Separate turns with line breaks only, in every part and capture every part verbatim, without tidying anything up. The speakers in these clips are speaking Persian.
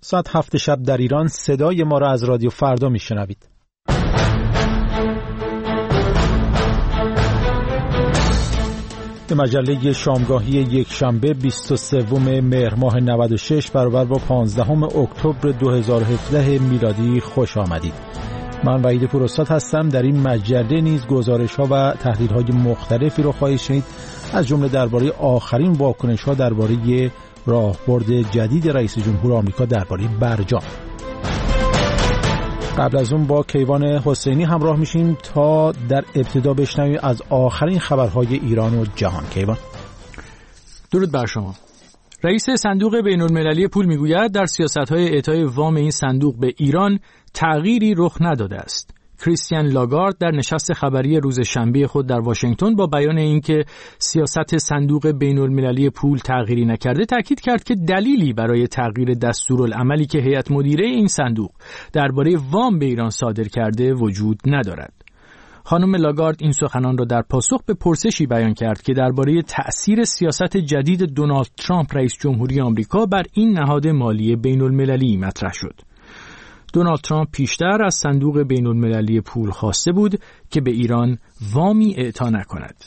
ساعت هفت شب در ایران صدای ما را از رادیو فردا میشنوید. به مجله شامگاهی یک شنبه بیست و سوم مهر ماه نود و شش برابر با پانزدهم اکتبر دو هزار و هفده میلادی خوش آمدید. من وحید پوراستاد هستم. در این مجله نیز گزارش‌ها و تحلیل‌های مختلفی رو خواهید شنید، از جمله درباره آخرین واکنش‌ها درباره راهبرد جدید رئیس جمهور آمریکا درباره برجام. قبل از اون با کیوان حسینی همراه میشیم تا در ابتدا بشنویم از آخرین خبرهای ایران و جهان. کیوان.
درود بر شما. رئیس صندوق بین‌المللی پول میگوید در سیاست‌های اعطای وام این صندوق به ایران تغییری رخ نداده است. کریستیان لاگارد در نشست خبری روز شنبه خود در واشنگتن با بیان اینکه سیاست صندوق بین‌المللی پول تغییری نکرده تاکید کرد که دلیلی برای تغییر دستورالعملی که هیئت مدیره این صندوق درباره وام به ایران صادر کرده وجود ندارد. خانم لاگارد این سخنان را در پاسخ به پرسشی بیان کرد که درباره تأثیر سیاست جدید دونالد ترامپ رئیس جمهوری آمریکا بر این نهاد مالی بین‌المللی مطرح شد. دونالد ترامپ پیشتر از صندوق بین‌المللی پول خواسته بود که به ایران وامی اعطا نکند.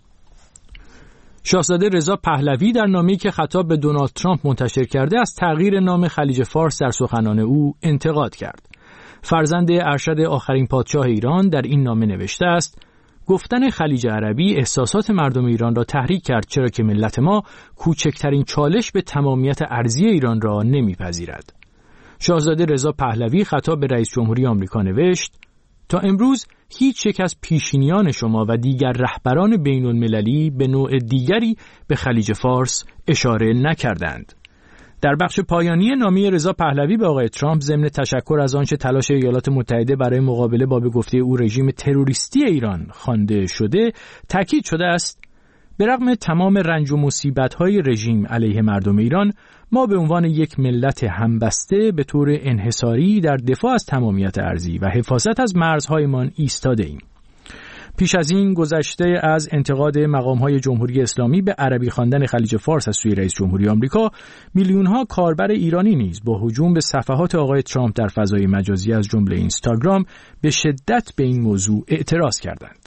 شاهزاده رضا پهلوی در نامه‌ای که خطاب به دونالد ترامپ منتشر کرده از تغییر نام خلیج فارس در سخنان او انتقاد کرد. فرزند ارشد آخرین پادشاه ایران در این نامه نوشته است: گفتن خلیج عربی احساسات مردم ایران را تحریک کرد، چرا که ملت ما کوچکترین چالش به تمامیت ارضی ایران را نمیپذیرد. شاهزاده رضا پهلوی خطاب به رئیس جمهوری آمریکا نوشت: تا امروز هیچ یک از پیشینیان شما و دیگر رهبران بین‌المللی به نوع دیگری به خلیج فارس اشاره نکردند. در بخش پایانی نامه رضا پهلوی به آقای ترامپ ضمن تشکر از آنچه تلاش ایالات متحده برای مقابله با به گفته او رژیم تروریستی ایران خوانده شده، تاکید شده است: به رغم تمام رنج و مصیبت‌های رژیم علیه مردم ایران، ما به عنوان یک ملت همبسته به طور انحصاری در دفاع از تمامیت ارضی و حفاظت از مرزهایمان ایستاده ایم. پیش از این گذشته از انتقاد مقام‌های جمهوری اسلامی به عربی خواندن خلیج فارس از سوی رئیس جمهوری آمریکا، میلیون‌ها کاربر ایرانی نیز با هجوم به صفحات آقای ترامپ در فضای مجازی از جمله اینستاگرام به شدت به این موضوع اعتراض کردند.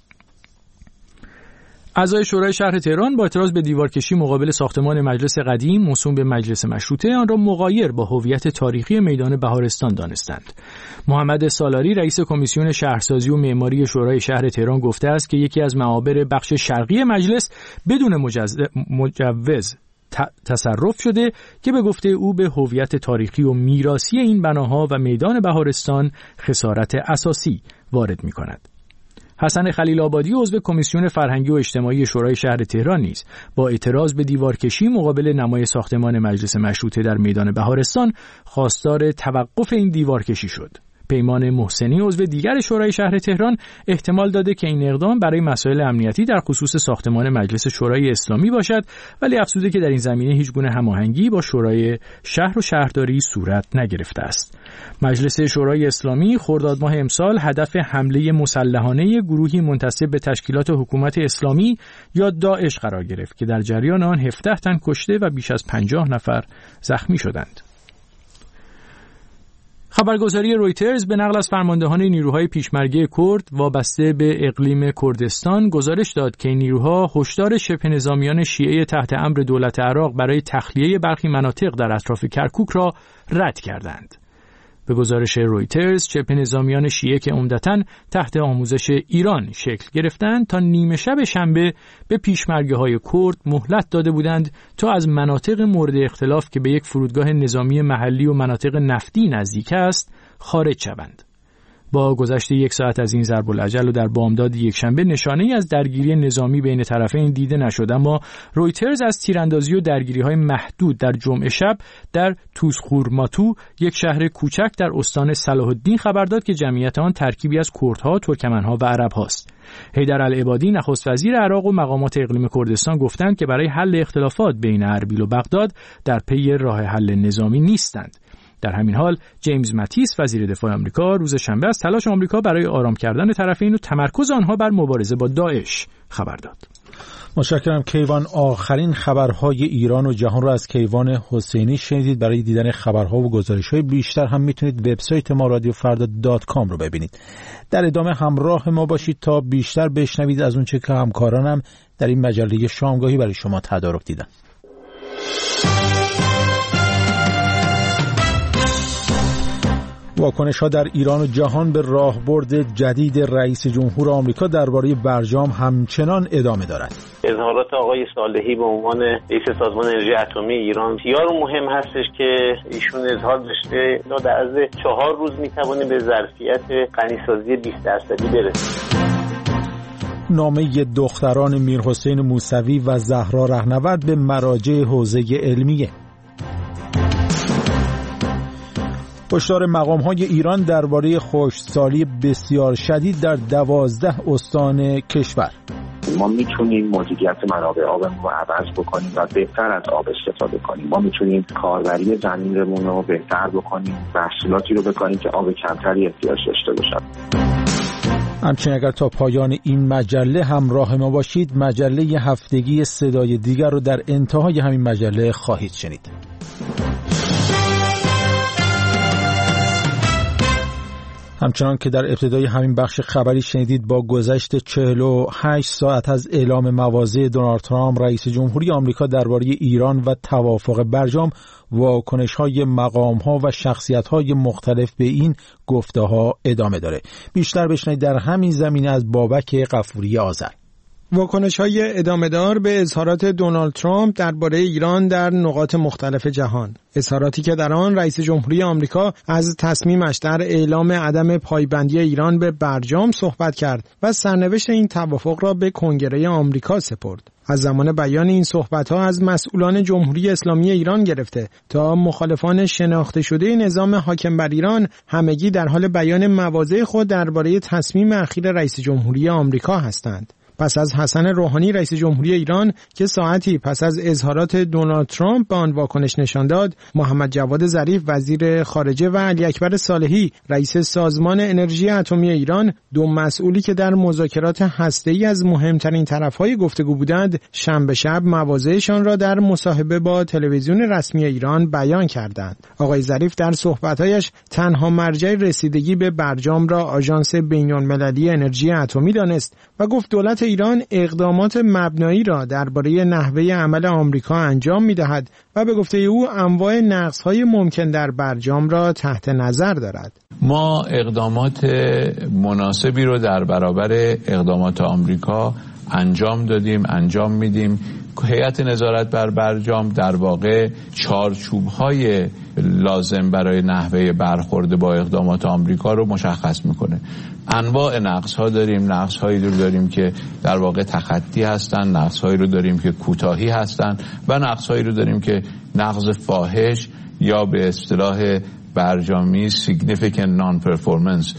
اعضای شورای شهر تهران با اعتراض به دیوارکشی مقابل ساختمان مجلس قدیم موسوم به مجلس مشروطه آن را مغایر با هویت تاریخی میدان بهارستان دانستند. محمد سالاری رئیس کمیسیون شهرسازی و معماری شورای شهر تهران گفته است که یکی از معابر بخش شرقی مجلس بدون مجز... مجوز تصرف شده که به گفته او به هویت تاریخی و میراثی این بناها و میدان بهارستان خسارت اساسی وارد می‌کند. حسن خلیل آبادی عضو کمیسیون فرهنگی و اجتماعی شورای شهر تهران نیز با اعتراض به دیوارکشی مقابل نمای ساختمان مجلس مشروطه در میدان بهارستان خواستار توقف این دیوارکشی شد. پیمان محسنی عضو دیگر شورای شهر تهران احتمال داده که این اقدام برای مسائل امنیتی در خصوص ساختمان مجلس شورای اسلامی باشد، ولی افزوده که در این زمینه هیچ گونه هماهنگی با شورای شهر و شهرداری صورت نگرفته است. مجلس شورای اسلامی خرداد ماه امسال هدف حمله مسلحانه گروهی منتسب به تشکیلات حکومت اسلامی یا داعش قرار گرفت که در جریان آن هفده تن کشته و بیش از پنجاه نفر زخمی شدند. خبرگزاری رویترز به نقل از فرماندهان نیروهای پیشمرگه کرد وابسته به اقلیم کردستان گزارش داد که این نیروها هشدار شبه نظامیان شیعه تحت امر دولت عراق برای تخلیه برخی مناطق در اطراف کرکوک را رد کردند. به گزارش رویترز، شبه نظامیان شیعه که عمدتاً تحت آموزش ایران شکل گرفتند تا نیمه شب شنبه به پیشمرگه‌های کرد مهلت داده بودند تا از مناطق مورد اختلاف که به یک فرودگاه نظامی محلی و مناطق نفتی نزدیک است خارج شوند. با گذشت یک ساعت از این ضرب العجل و در بامداد یک شنبه نشانه‌ای از درگیری نظامی بین طرفین دیده نشد، اما رویترز از تیراندازی و درگیری‌های محدود در جمعه شب در توزخورماتو، یک شهر کوچک در استان صلاح الدین خبر داد که جمعیت آن ترکیبی از کردها، ترکمنها و عرب‌هاست. حیدر العبادی نخست وزیر عراق و مقامات اقلیم کردستان گفتند که برای حل اختلافات بین اربیل و بغداد در پی راه حل نظامی نیستند. در همین حال جیمز ماتیس وزیر دفاع آمریکا روز شنبه از تلاش آمریکا برای آرام کردن طرفین و تمرکز آنها بر مبارزه با داعش خبر داد.
متشکرم کیوان. آخرین خبرهای ایران و جهان را از کیوان حسینی شنیدید. برای دیدن خبرها و گزارش‌های بیشتر هم میتونید وبسایت ما رادیو فردا دات کام رو ببینید. در ادامه همراه ما باشید تا بیشتر بشنوید از اونچه که همکارانم در این مجله شامگاهی برای شما تدارک دیدن. واکنش‌ها در ایران و جهان به راهبرد جدید رئیس جمهور آمریکا درباره برجام همچنان ادامه دارد.
اظهارات آقای صالحی به عنوان رئیس سازمان انرژی اتمی ایران بسیار مهم هستش که ایشون اظهار داشته تا در عرض چهار روز می‌توانیم به ظرفیت غنیسازی بیست درصدی برسیم.
نامه دختران میرحسین موسوی و زهرا رهنورد به مراجع حوزه علمیه. هشدار مقام‌های ایران درباره خشکسالی بسیار شدید در دوازده استان کشور.
ما میتونیم مدیریت منابع آبمون رو عوض بکنیم و بهتر از آب استفاده کنیم. ما میتونیم کاربری زمینمون رو بهتر بکنیم، محصولاتی رو بکنیم که آب کمتری احتیاج داشته باشن.
همچنین اگر تا پایان این مجله همراه ما باشید، مجله هفتگی صدای دیگر رو در انتهای همین مجله خواهید شنید. همچنان که در ابتدای همین بخش خبری شنیدید، با گذشت چهل و هشت ساعت از اعلام مواضع دونالد ترامپ رئیس جمهوری آمریکا درباره ایران و توافق برجام، واکنش‌های مقام‌ها و شخصیت‌های مختلف به این گفته‌ها ادامه داره. بیشتر بشنوید در همین زمینه از بابک غفوری آذر.
واکنش‌های ادامه‌دار به اظهارات دونالد ترامپ درباره ایران در نقاط مختلف جهان، اظهاراتی که در آن رئیس جمهوری آمریکا از تصمیمش در اعلام عدم پایبندی ایران به برجام صحبت کرد و سرنوشت این توافق را به کنگره آمریکا سپرد. از زمان بیان این صحبت‌ها از مسئولان جمهوری اسلامی ایران گرفته تا مخالفان شناخته شده نظام حاکم بر ایران، همگی در حال بیان مواضع خود درباره تصمیم اخیر رئیس جمهوری آمریکا هستند. پس از حسن روحانی رئیس جمهوری ایران که ساعتی پس از اظهارات دونالد ترامپ به آن واکنش نشان داد، محمد جواد ظریف وزیر خارجه و علی اکبر صالحی رئیس سازمان انرژی اتمی ایران، دو مسئولی که در مذاکرات هسته‌ای از مهمترین طرف‌های گفتگو بودند، شنبه شب مواضعشان را در مصاحبه با تلویزیون رسمی ایران بیان کردند. آقای ظریف در صحبت‌هایش تنها مرجع رسیدگی به برجام را آژانس بین‌المللی انرژی اتمی دانست و گفت دولت ایران اقدامات مبنایی را درباره نحوه عمل آمریکا انجام می‌دهد و به گفته او انواع نقص‌های ممکن در برجام را تحت نظر دارد.
ما اقدامات مناسبی رو در برابر اقدامات آمریکا انجام دادیم، انجام میدیم. هیئت نظارت بر برجام در واقع چارچوب‌های لازم برای نحوه برخورد با اقدامات آمریکا رو مشخص میکنه. انواع نقص‌ها داریم، نقص‌هایی رو داریم که در واقع تخطی هستن، نقص‌هایی رو داریم که کوتاهی هستن و نقص‌هایی رو داریم که نقض فاحش یا به اصطلاح برجامی significant non-performance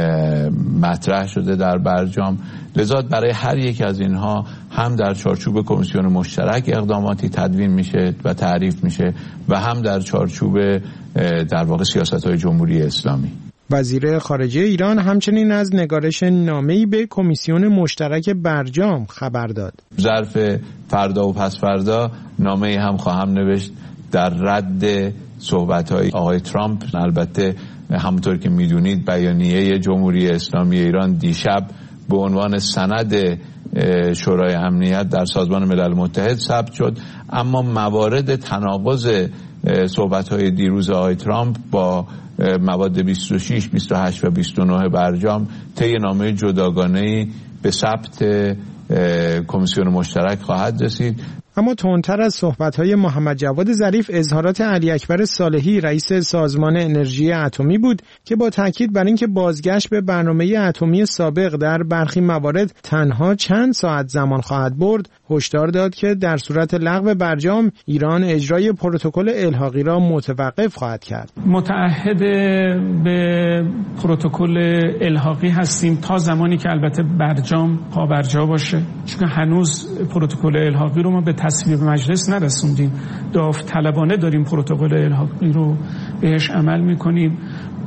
مطرح شده در برجام. لذا برای هر یک از اینها هم در چارچوب کمیسیون مشترک اقداماتی تدوین میشه و تعریف میشه و هم در چارچوب در واقع سیاست‌های جمهوری اسلامی.
وزیر خارجه ایران همچنین از نگارش نامه‌ای به کمیسیون مشترک برجام خبر داد.
ظرف فردا و پس فردا نامه‌ای هم خواهم نوشت در رد صحبت‌های آقای ترامپ. البته همونطور که میدونید بیانیه جمهوری اسلامی ایران دیشب به عنوان سند شورای امنیت در سازمان ملل متحد ثبت شد، اما موارد تناقض صحبت‌های دیروز آقای ترامپ با مواد بیست و شش، بیست و هشت و بیست و نه برجام طی نامه جداگانه‌ای به ثبت کمیسیون مشترک خواهد رسید.
اما تندتر از صحبت‌های محمد جواد ظریف اظهارات علی اکبر صالحی رئیس سازمان انرژی اتمی بود که با تاکید بر اینکه بازگشت به برنامه اتمی سابق در برخی موارد تنها چند ساعت زمان خواهد برد، هشدار داد که در صورت لغو برجام ایران اجرای پروتکل الحاقی را متوقف خواهد کرد.
متعهد به پروتکل الحاقی هستیم تا زمانی که البته برجام پابرجا باشه، چون هنوز پروتکل الحاقی رو ما به تصویب مجلس نرسوندیم. داوطلبانه داریم پروتکل الحاقی رو بهش عمل میکنیم.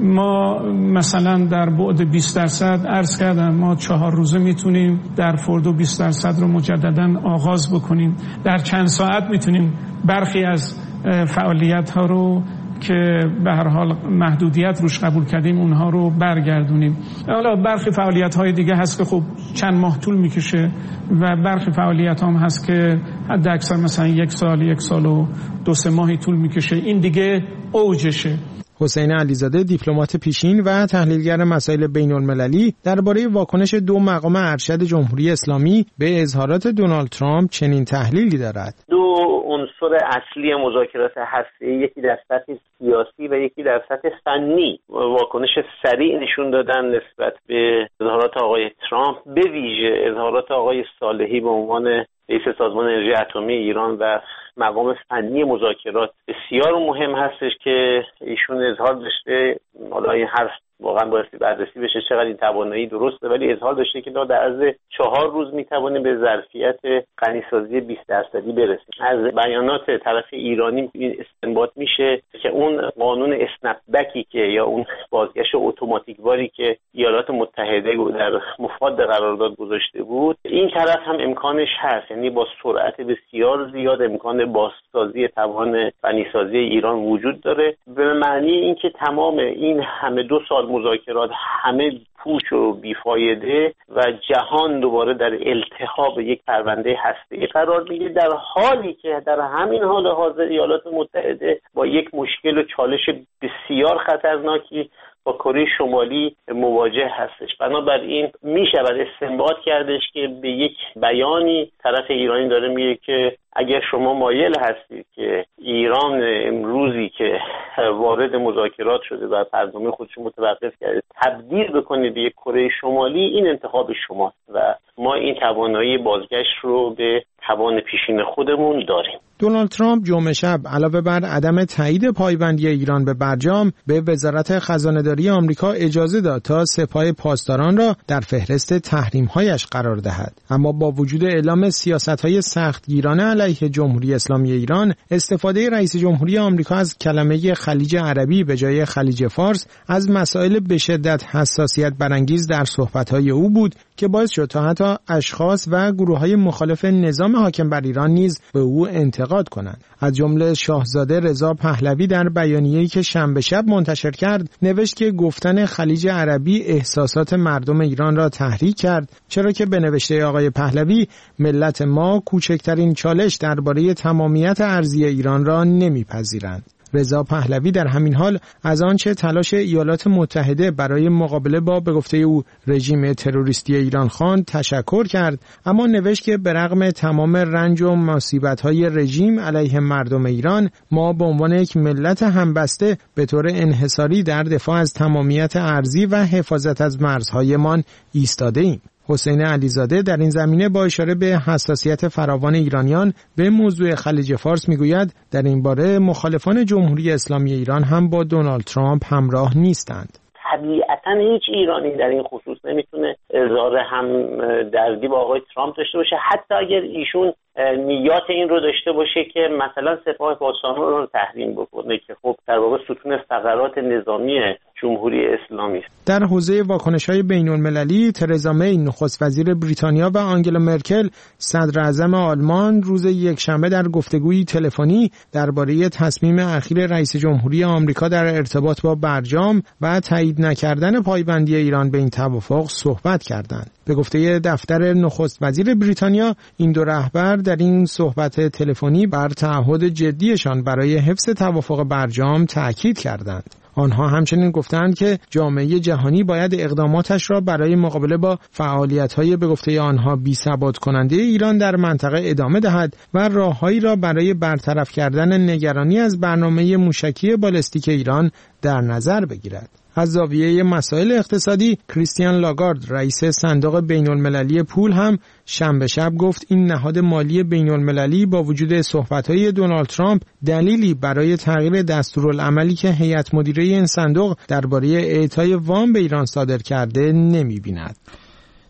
ما مثلا در بعد بیست درصد عرض کردم ما چهار روزه میتونیم در فردو بیست درصد رو مجددا آغاز بکنیم. در چند ساعت میتونیم برخی از فعالیت ها رو که به هر حال محدودیت روش قبول کردیم اونها رو برگردونیم. حالا برخی فعالیت های دیگه هست که خب چند ماه طول میکشه و برخی فعالیت هم هست که حد اکثر مثلا یک سال یک سال و دو سه ماهی طول میکشه. این دیگه اوجشه.
حسین علیزاده دیپلمات پیشین و تحلیلگر مسائل بین‌المللی درباره واکنش دو مقام ارشد جمهوری اسلامی به اظهارات دونالد ترامپ چنین تحلیلی دارد.
دو عنصر اصلی مذاکرات هسته‌ای، یکی در سطح سیاسی و یکی در سطح فنی، واکنش سریع نشون دادن نسبت به اظهارات آقای ترامپ، به ویژه اظهارات آقای صالحی به عنوان رئیس سازمان انرژی اتمی ایران و مقام فنی مذاکرات. بسیار مهم هستش که ایشون اظهار داشته، حالا این حرف واقعا بایستی بررسی بشه چقدر این توانایی درسته، ولی اظهار داشته که در عرض چهار روز میتوانیم به ظرفیت غنیسازی بیست درصدی برسیم. از بیانات طرف ایرانی این استنباط میشه که اون قانون اسنپ بکی که یا اون بازگشت اتوماتیک واری که ایالات متحده در مفاد قرارداد گذاشته بود، این طرف هم امکانش هست، یعنی با سرعت بسیار زیاد امکان بازسازی توان غنیسازی ایران وجود داره، به معنی اینکه تمام این همه دو سال مذاکرات همه پوچ و بیفایده و جهان دوباره در التهاب یک پرونده هسته‌ای قرار میگیره، در حالی که در همین حال حاضر ایالات متحده با یک مشکل و چالش بسیار خطرناکی با کره شمالی مواجه هستش. بنابراین می شود استنباط کردش که به یک بیانی طرف ایرانی داره میگه که اگر شما مایل هستید که ایران امروزی که وارد مذاکرات شده و برنامه خودش متوقف کرده تبدیل بکنید به یک کره شمالی، این انتخاب شماست و ما این توانایی بازگشت رو به توان پیشین خودمون داریم.
دونالد ترامپ جمعه شب علاوه بر عدم تایید پایبندی ایران به برجام، به وزارت خزانه‌داری آمریکا اجازه داد تا سپاه پاسداران را در فهرست تحریم‌هایش قرار دهد. اما با وجود اعلام سیاست‌های سختگیرانه علیه جمهوری اسلامی ایران، استفاده رئیس جمهوری آمریکا از کلمه خلیج عربی به جای خلیج فارس از مسائل به شدت حساسیت برانگیز در صحبت‌های او بود که باعث شد تا حتی اشخاص و گروه‌های مخالف نظام حاکم بر ایران نیز به او انتقاد کنند. از جمله شاهزاده رضا پهلوی در بیانیه‌ای که شنبه شب منتشر کرد نوشت که گفتن خلیج عربی احساسات مردم ایران را تحریک کرد، چرا که به نوشته آقای پهلوی ملت ما کوچکترین چالش درباره تمامیت ارضی ایران را نمیپذیرند. رضا پهلوی در همین حال از آنچه تلاش ایالات متحده برای مقابله با به گفته او رژیم تروریستی ایران خواند تشکر کرد، اما نوشت که به رغم تمام رنج و مصیبت‌های رژیم علیه مردم ایران، ما به عنوان یک ملت همبسته به طور انحصاری در دفاع از تمامیت ارضی و حفاظت از مرزهایمان ایستاده ایم. حسین علیزاده در این زمینه با اشاره به حساسیت فراوان ایرانیان به موضوع خلیج فارس میگوید در این باره مخالفان جمهوری اسلامی ایران هم با دونالد ترامپ همراه نیستند.
طبیعتاً هیچ ایرانی در این خصوص نمیتونه اظهار هم دردی با آقای ترامپ داشته باشه، حتی اگر ایشون نیات این رو داشته باشه که مثلا سپاه پاسداران رو تحریم بکنه که خب در واقع ستون فقرات نظامی جمهوری اسلامی است.
در حوزه واکنش‌های بین‌المللی، ترزا می نخست وزیر بریتانیا و آنگلا مرکل صدر اعظم آلمان روز یکشنبه در گفتگویی تلفنی درباره تصمیم اخیر رئیس جمهوری آمریکا در ارتباط با برجام و تایید نکردن پایبندی ایران به این توافق صحبت کردند. به گفته دفتر نخست وزیر بریتانیا، این دو رهبر در این صحبت تلفنی بر تعهد جدیشان برای حفظ توافق برجام تأکید کردند. آنها همچنین گفتند که جامعه جهانی باید اقداماتش را برای مقابله با فعالیت‌های به گفته آنها بی‌ثبات کننده ایران در منطقه ادامه دهد و راههایی را برای برطرف کردن نگرانی از برنامه موشکی بالستیک ایران در نظر بگیرد. از زاویه مسائل اقتصادی، کریستیان لاگارد رئیس صندوق بین‌المللی پول هم شنبه شب گفت این نهاد مالی بین‌المللی با وجود صحبت‌های دونالد ترامپ دلیلی برای تغییر دستورالعملی که هیئت مدیره این صندوق درباره اعطای وام به ایران صادر کرده نمی‌بیند.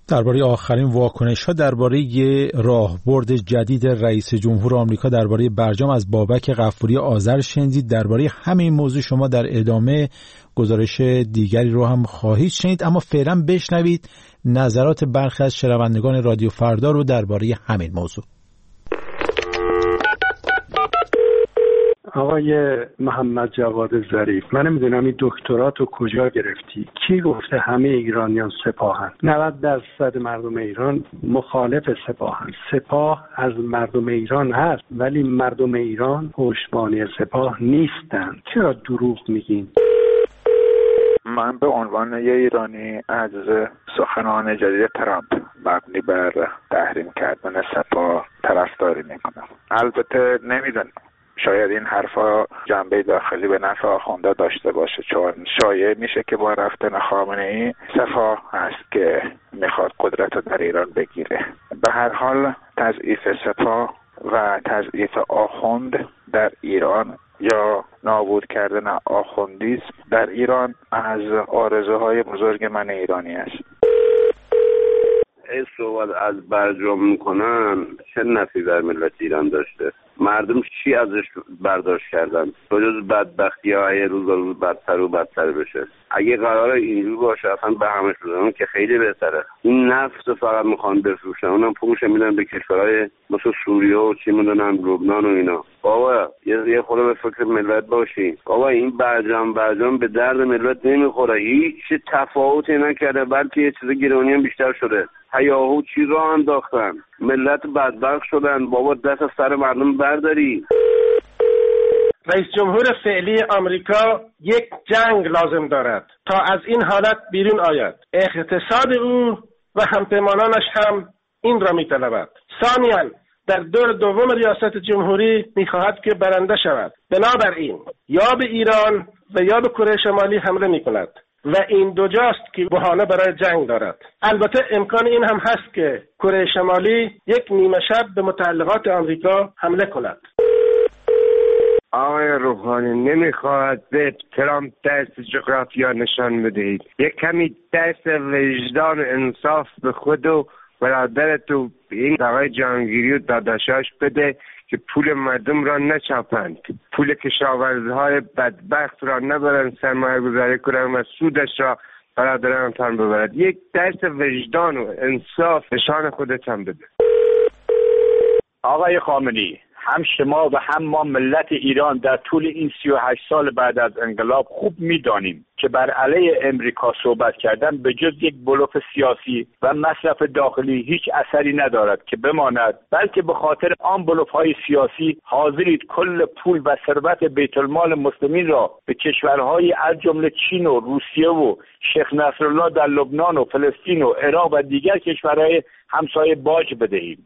درباره آخرین واکنش‌ها درباره راهبرد جدید رئیس جمهور آمریکا درباره برجام از بابک غفوری آذر شنیدید. درباره همین موضوع شما در ادامه گزارش دیگری رو هم خواهید شنید، اما فعلا بشنوید نظرات برخی از شنوندگان رادیو فردا رو درباره همین موضوع.
آقای محمد جواد ظریف، من نمیدونم این دکتراتو کجا گرفتی؟ کی گفته همه ایرانیان سپاهن؟ نود درصد مردم ایران مخالف سپاهن. سپاه از مردم ایران هست، ولی مردم ایران پشتبانی سپاه نیستند. چرا دروغ میگین؟
من به عنوان یه ایرانی از سخنان جدید ترامپ مبنی بر تحریم کردن سپاه طرفداری میکنم. البته نمیدونم، شاید این حرفا جنبه داخلی به نفع آخونده داشته باشه، چون شایع میشه که با رفتن خامنه‌ای سپاه هست که میخواد قدرت رو در ایران بگیره. به هر حال تضعیف سپاه و تضعیف آخوند در ایران یا نابود کردن آخوندیسم در ایران از آرزوهای بزرگ من ایرانی است.
این صحبت از برجام میکنن چه نفعی در ملت ایران داشته؟ مردم چی ازش برداشت کردن؟ بجز بدبختی ها یه روز روز بدتر و بدتر بشه. اگه قراره اینجور باشه اصلا به همه شدن که خیلی بهتره. این نفت فقط میخوان بفروشن، اونم پولش میدن به کشورهای مثل سوریه و چی میدونم لبنان و اینا. بابا یه یه خورده به فکر ملت باشین. بابا این برجام برجام به درد ملت نمیخوره، هیچ تفاوتی نکرده، بلکه یه چیز گرانی هم بیشتر شده. هیاهو چی راه انداختن، ملت بدبخت شدن. بابا دست از سر مردم برداری.
رئیس جمهور فعلی آمریکا یک جنگ لازم دارد تا از این حالت بیرون آید. اقتصاد او و همپیمانانش هم این را می‌طلبد. ثانیاً در دور دوم ریاست جمهوری می‌خواهد که برنده شود. بنابراین یا به ایران و یا به کره شمالی حمله می‌کند و این دو جاست که بهانه برای جنگ دارد. البته امکان این هم هست که کره شمالی یک نیمه شب به متعلقات آمریکا حمله کند.
آقای روحانی نمیخواهد به ترامپ درس جغرافیا نشان بدهید. یک کمی درس وجدان و انصاف به خود و برادرت و این آقای جهانگیری و داداشاش بده که پول مردم را نچاپند، پول کشاورزهای بدبخت را نبرند سرمایه گذاری کنند و سودش را برادرانتان ببرد. یک درس وجدان و انصاف نشان خودتان بده.
آقای خامنه‌ای، هم شما و هم ما ملت ایران در طول این سی و هشت سال بعد از انقلاب خوب می‌دانیم که بر علیه امریکا صحبت کردن به جز یک بلوف سیاسی و مصرف داخلی هیچ اثری ندارد که بماند، بلکه به خاطر آن بلوف‌های سیاسی حاضرید کل پول و ثروت بیت المال مسلمین را به کشورهای از جمله چین و روسیه و شیخ نصرالله در لبنان و فلسطین و عراق و دیگر کشورهای همسایه باج بدهیم.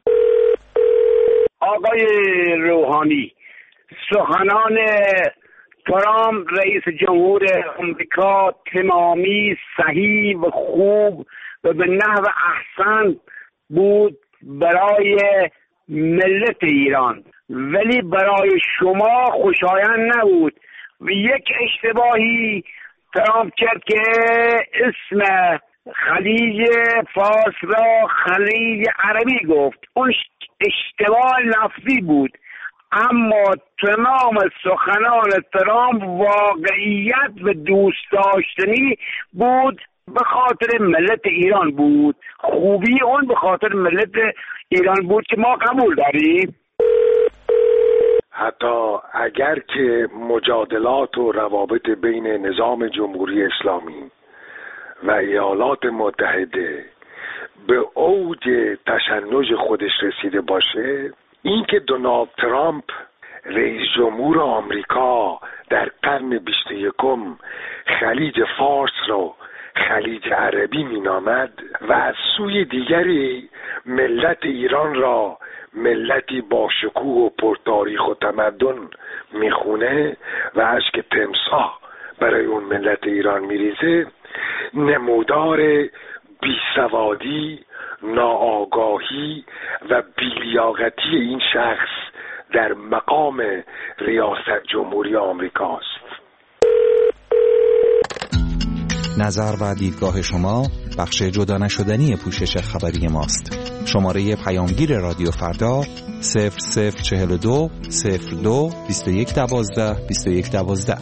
آقای روحانی، سخنان ترامپ رئیس جمهور آمریکا تمامی صحیح و خوب و به نحو احسن بود برای ملت ایران، ولی برای شما خوشایند نبود و یک اشتباهی ترامپ کرد که اسم خلیج فارس را خلیج عربی گفت. اون اشتباه لفظی بود، اما تمام سخنان ترامپ واقعیت و دوست داشتنی بود، به خاطر ملت ایران بود. خوبی اون به خاطر ملت ایران بود که ما قبول داریم.
حتی اگر که مجادلات و روابط بین نظام جمهوری اسلامی و ایالات متحده به اوج تشنج خودش رسیده باشه، اینکه دونالد ترامپ رئیس جمهور آمریکا در قرن بیست و یکم خلیج فارس رو خلیج عربی مینامد و از سوی دیگری ملت ایران را ملتی با شکوه و پرتاریخ و تمدن میخونه و اشک تمساح برای اون ملت ایران میریزه، نمودار بیسوادی، ناآگاهی و بیلیاقتی این شخص در مقام ریاست جمهوری آمریکاست.
نظر و دیدگاه شما بخش جدا نشدنی پوشش خبری ماست. شماره پیامگیر رادیو فردا صفر صفر چهل و دو صفر دو بیست و یک دوازده بیست و یک دوازده.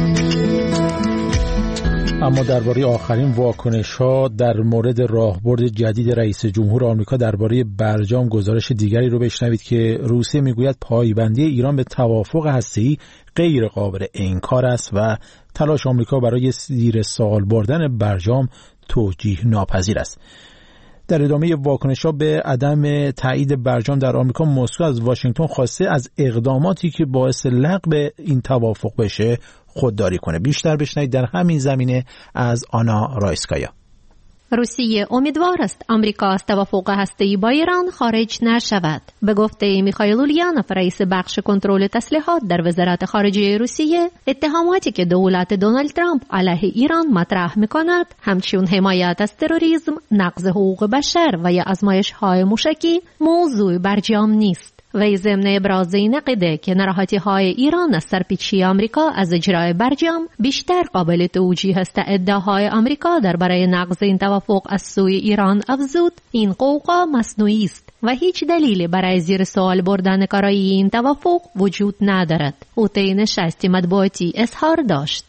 اما درباره آخرین واکنش‌ها در مورد راهبرد جدید رئیس جمهور آمریکا درباره برجام گزارش دیگری رو بشنوید که روسیه میگوید پایبندی ایران به توافق هسته‌ای غیر قابل انکار است و تلاش آمریکا برای زیر سوال بردن برجام توجیه ناپذیر است. در ادامه واکنش‌ها به عدم تایید برجام در آمریکا، مسکو از واشنگتن خواسته از اقداماتی که باعث لغو این توافق بشه خودداری کنه. بیشتر بشنوید در همین زمینه از آنا رایسکایا.
روسیه امیدوار است آمریکا از توافق هسته‌ای با ایران خارج نشود. به گفته میخائیل اولیانوف، رئیس بخش کنترل تسلیحات در وزارت خارجه روسیه، اتهاماتی که دولت دونالد ترامپ علیه ایران مطرح میکند، همچون حمایت از تروریسم، نقض حقوق بشر و یا آزمایش‌های موشکی، موضوع برجام نیست. و ضمن ابراز این عقیده که ناراحتی‌های ایران از سرپیچی آمریکا از اجرای برجام بیشتر قابل توجیه است، ادعاهای آمریکا درباره نقض این توافق از سوی ایران افزود، این قوقا مصنوعی است و هیچ دلیلی برای زیر سوال بردن کارایی این توافق وجود ندارد. او طی نشستی مطبوعاتی اظهار داشت.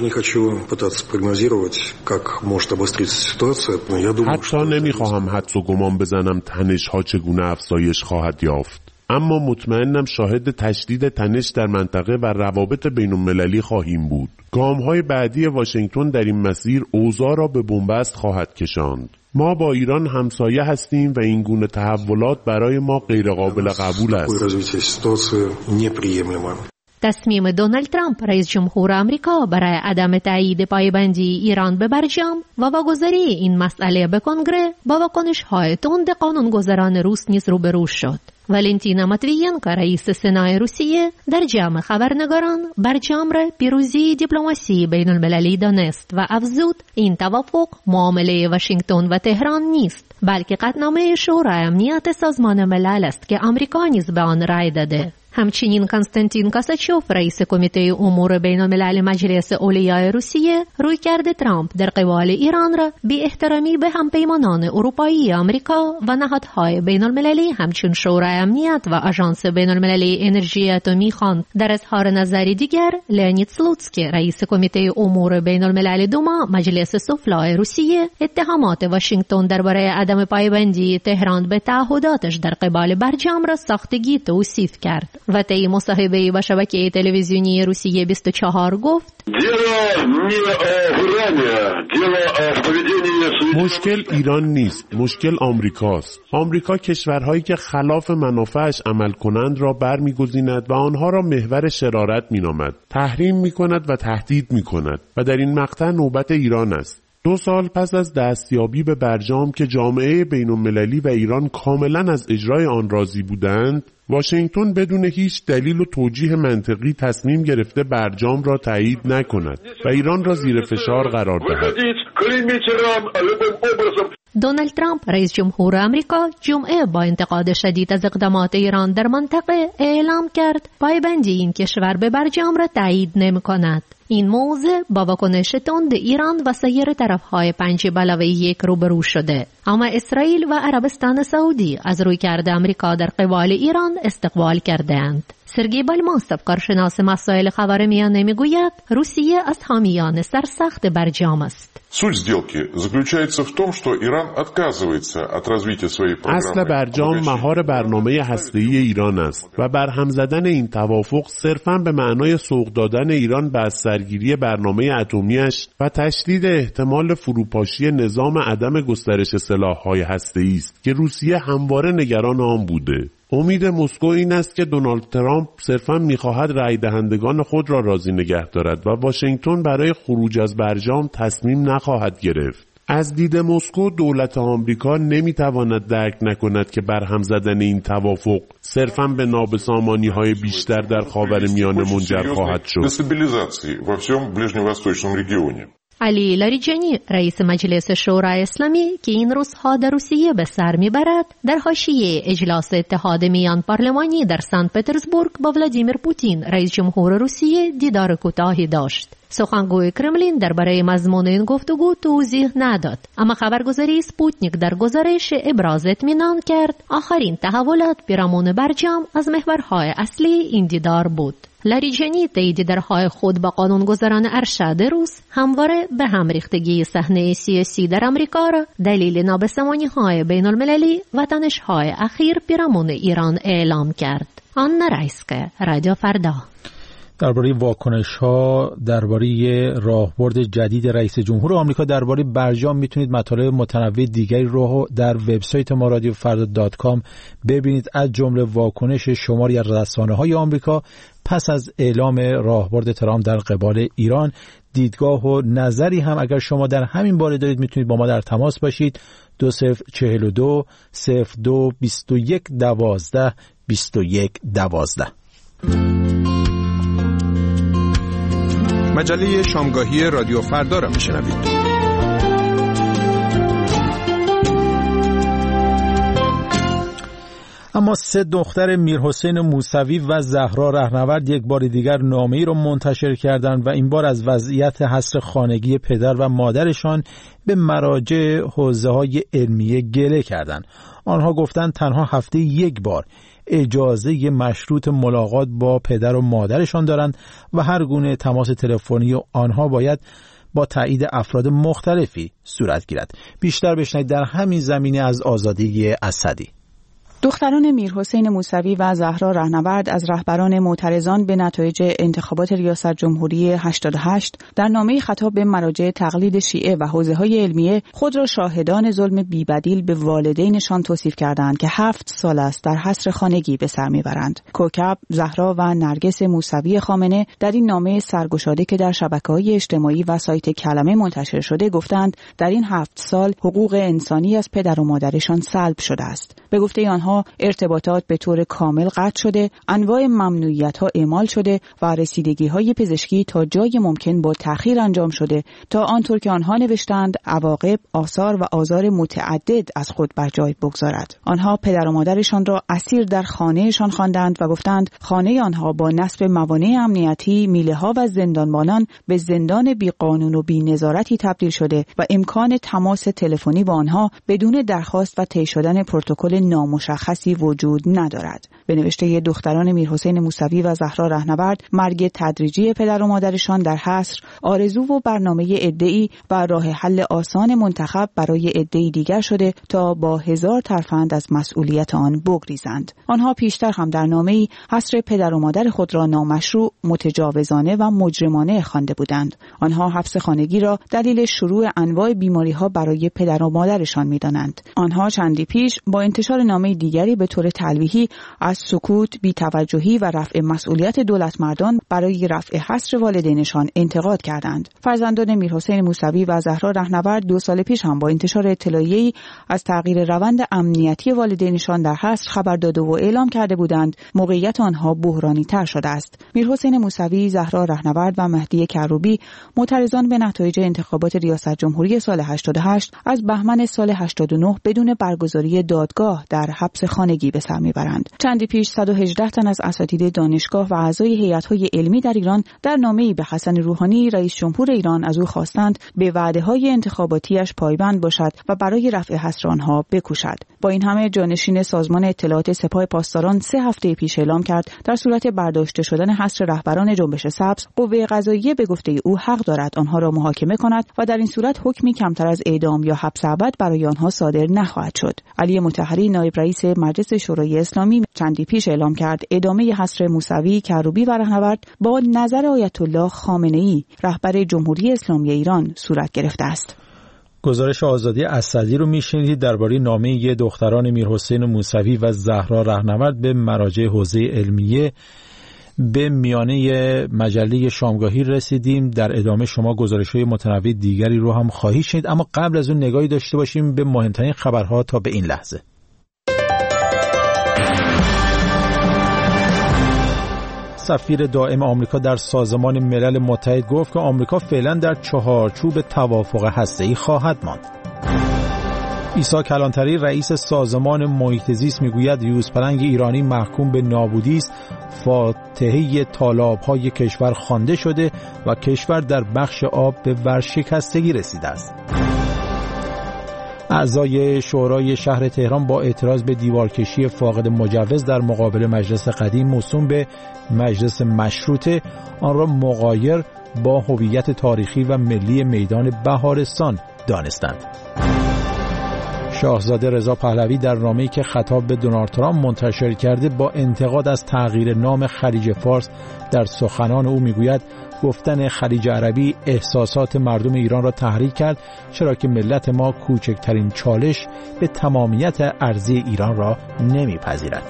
حتی نمیخواهم حدس و گمان بزنم تنش‌ها چگونه افزایش خواهد یافت. اما مطمئنم شاهد تشدید تنش در منطقه و روابط بین المللی خواهیم بود. گام‌های بعدی واشنگتن در این مسیر اوضاع را به بنبست خواهد کشاند. ما با ایران همسایه هستیم و این گونه تحولات برای ما غیرقابل قبول است.
تصمیم دونالد ترامپ رئیس جمهور آمریکا برای عدم تایید پایبندی ایران به برجام و واگذاری این مسئله به کنگره با واکنش‌های تند قانونگذاران روس نیز روبرو شد. والنتینا ماتویینکا، رئیس سنای روسیه، در جمع خبرنگاران برجام را پیروزی دیپلماسی بین المللی دانست و افزود این توافق معامله واشنگتن و تهران نیست، بلکه قطعنامه شورای امنیت سازمان ملل است که آمریکا نیز به آن رای داده. همچنین کنستانتین کاساچوف، رئیس کمیته امور بین الملل مجلس اولیای روسیه، رویکرد ترامپ در قبال ایران را بی احترامی به همپیمانان اروپایی آمریکا و نهادهای بین المللی همچون شورای امنیت و آژانس بین المللی انرژی اتمی خواند. در اظهار نظری دیگر، لئونید سلوتسکی، رئیس کمیته امور بین الملل دوما مجلس سفلای روسیه، اتهامات واشنگتن درباره عدم پایبندی تهران به تعهداتش در قبال برجام را ساختگی توصیف کرد و طی مصاحبه‌ای با شبکه تلویزیونی روسیه بیست و چهار گفت:
مشکل ایران نیست، مشکل آمریکاست. آمریکا کشورهایی که خلاف منافعش عمل کنند را برمی‌گزیند و آنها را محور شرارت می‌نامد، تحریم می‌کند و تهدید می‌کند و در این مقطع نوبت ایران است. دو سال پس از دستیابی به برجام که جامعه بین‌المللی و ایران کاملاً از اجرای آن راضی بودند، واشنگتن بدون هیچ دلیل و توجیه منطقی تصمیم گرفته برجام را تایید نکند و ایران را زیر فشار قرار دهد.
دونالد ترامپ، رئیس جمهور آمریکا، جمعه با انتقاد شدید از اقدامات ایران در منطقه اعلام کرد پایبندی این کشور به برجام را تایید نمی‌کند. این موضوع با واکنش تند ایران و سایر طرف‌های پنج علاوه یک روبرو شده. اما اسرائیل و عربستان سعودی از رویکرد آمریکا در قبال ایران استقبال کردند. سرگئی بالماستوف، کارشناس مسائل خاورمیانه، میگوید روسیه از حامیان سرسخت برجام است.
Суть сделки заключается в том, что Иран отказывается от развития своей программы. اصل برجام مهار برنامه هسته‌ای ایران است و برهم زدن این توافق صرفاً به معنای سوق دادن ایران به از سرگیری برنامه اتمیش و تشدید احتمال فروپاشی نظام عدم گسترش سلاح‌های هسته‌ای است که روسیه همواره نگران آن بوده. امید مسکو این است که دونالد ترامپ صرفاً می‌خواهد رای دهندگان خود را راضی نگه دارد و واشنگتن برای خروج از برجام تصمیم نخواهد گرفت. از دید مسکو، دولت آمریکا نمی‌تواند درک نکند که برهم زدن این توافق صرفاً به نابسامانی‌های بیشتر در خاورمیانه منجر خواهد شد.
علی لاریجانی رئیس مجلس شورای اسلامی که این روزها در روسیه به سر میبرد، در حاشیه اجلاس اتحاد میان پارلمانی در سنت پترزبورگ با ولادیمیر پوتین رئیس جمهور روسیه دیدار کوتاهی داشت. سخنگوی کرملین درباره مضمون این گفتگو توضیح نداد، اما خبرگزاری سپوتنیک در گزارش ابراز اطمینان کرد آخرین تحولات پیرامون برجام از محورهای اصلی این دیدار بود. لاریجانی طی دیدارهای خود با قانونگذاران ارشد روس همواره به هم ریختگی صحنه سیاسی در آمریکا را دلیل نابسامانی‌های بین‌المللی و تنش‌های اخیر پیرامون ایران اعلام کرد. آن رایسکه، رادیو فردا.
درباره واکنش‌ها درباره راهبرد جدید رئیس جمهور آمریکا درباره برجام میتونید مطالب متنوع دیگری رو در وبسایت ما رادیو فردا دات کام ببینید، از جمله واکنش شماری از رسانه‌های آمریکا پس از اعلام راهبرد ترامپ در قبال ایران. دیدگاه و نظری هم اگر شما در همین باره دارید میتونید با ما در تماس باشید. دو صفر چهل و دو صفر دو بیست و یک دوازده بیست و یک دوازده.
مجله شامگاهی رادیو فردا را میشنوید.
اما سه دختر میرحسین موسوی و زهرا رهنورد یک بار دیگر نامه‌ای را منتشر کردند و این بار از وضعیت حصر خانگی پدر و مادرشان به مراجع حوزه‌های علمیه گله کردند. آنها گفتند تنها هفته یک بار اجازه مشروط ملاقات با پدر و مادرشان دارند و هر گونه تماس تلفنی آنها باید با تایید افراد مختلفی صورت گیرد. بیشتر بشنوید در همین زمینه از آزادی اسدی.
دختران میرحسین موسوی و زهرا رهنورد از رهبران معترضان به نتایج انتخابات ریاست جمهوری هشتاد و هشت در نامه خطاب به مراجع تقلید شیعه و حوزه‌های علمیه خود را شاهدان ظلم بی‌بدیل به والدینشان توصیف کردند که هفت سال است در حصر خانگی به سر میبرند. کوکب، زهرا و نرگس موسوی خامنه در این نامه سرگشاده که در شبکه‌های اجتماعی و سایت کلمه منتشر شده گفتند در این هفت سال حقوق انسانی از پدر و مادرشان سلب شده است. به گفته آنها ارتباطات به طور کامل قطع شده، انواع ممنوعیت‌ها اعمال شده و رسیدگی‌های پزشکی تا جای ممکن با تأخیر انجام شده تا آنطور که آنها نوشتند عواقب، آثار و آزار متعدد از خود بر جای بگذارد. آنها پدر و مادرشان را اسیر در خانه‌شان خواندند و گفتند خانه آنها با نصب موانع امنیتی، میله‌ها و زندانبانان به زندان بی‌قانون و بی‌نظارتی تبدیل شده و امکان تماس تلفنی با آنها بدون درخواست و طی شدن پروتکل نامشخصی وجود ندارد. به نوشته دختران میرحسین موسوی و زهرا رهنورد، مرگ تدریجی پدر و مادرشان در حصر آرزو و برنامه عده‌ای و راه حل آسان منتخب برای عده‌ای دیگر شده تا با هزار ترفند از مسئولیت آن بگریزند. آنها پیشتر هم در نامه‌ای حصر پدر و مادر خود را نامشروع، متجاوزانه و مجرمانه خوانده بودند. آنها حبس خانگی را دلیل شروع انواع بیماری‌ها برای پدر و مادرشان می‌دانند. آنها چندی پیش با انتشار نامه دیگری به طور تلویحی از سکوت، بی‌توجهی و رفع مسئولیت دولتمردان برای رفع حصر والدینشان انتقاد کردند. فرزندان میرحسین موسوی و زهرا رهنورد دو سال پیش هم با انتشار اطلاعیه‌ای از تغییر روند امنیتی والدینشان در حصر خبر داده و اعلام کرده بودند موقعیت آنها بحرانی تر شده است. میرحسین موسوی، زهرا رهنورد و مهدی کروبی معترضان به نتایج انتخابات ریاست جمهوری سال هشتاد و هشت از بهمن سال هشتاد و نه بدون برگزاری دادگاه در حبس خانگی به سر میبرند. چندی پیش صد و هجده تن از اساتید دانشگاه و اعضای هیئت‌های علمی در ایران در نامه‌ای به حسن روحانی رئیس جمهور ایران از او خواستند به وعده‌های انتخاباتیش پایبند باشد و برای رفع حصر آنها بکوشد. با این همه جانشین سازمان اطلاعات سپاه پاسداران سه هفته پیش اعلام کرد در صورت برداشته شدن حصر رهبران جنبش سبز، قوه قضاییه به گفته او حق دارد آنها را محاکمه کند و در این صورت حکمی کمتر از اعدام یا حبس ابد برای آنها صادر نخواهد شد. علی مطهری نایب رئیس مجلس شورای اسلامی چندی پیش اعلام کرد ادامه حصر موسوی، کروبی و رهنورد با نظر آیت الله خامنه‌ای رهبر جمهوری اسلامی ایران صورت گرفته است.
گزارش آزادی اسدی رو میشنید درباره نامه دختران میرحسین موسوی و زهرا رهنورد به مراجع حوزه علمیه. به میانه مجله شامگاهی رسیدیم. در ادامه شما گزارش‌های متنوع دیگری رو هم خواهید شنید، اما قبل از اون نگاهی داشته باشیم به مهمترین خبرها تا به این سفیر دائم آمریکا در سازمان ملل متحد گفت که آمریکا فعلا در چهارچوب توافق هسته‌ای خواهد ماند. عیسی کلانتری رئیس سازمان محیط زیست میگوید یوزپلنگ ایرانی محکوم به نابودی است. فاتحه تالاب‌های کشور خوانده شده و کشور در بخش آب به ورشکستگی رسیده است. اعضای شورای شهر تهران با اعتراض به دیوارکشی فاقد مجوز در مقابل مجلس قدیم موسوم به مجلس مشروطه آن را مغایر با هویت تاریخی و ملی میدان بهارستان دانستند. شاهزاده رضا پهلوی در نامه‌ای که خطاب به دونالد ترامپ منتشر کرده با انتقاد از تغییر نام خلیج فارس در سخنان او میگوید گفتن خلیج عربی احساسات مردم ایران را تحریک کرد، چرا که ملت ما کوچکترین چالش به تمامیت ارضی ایران را نمیپذیرد.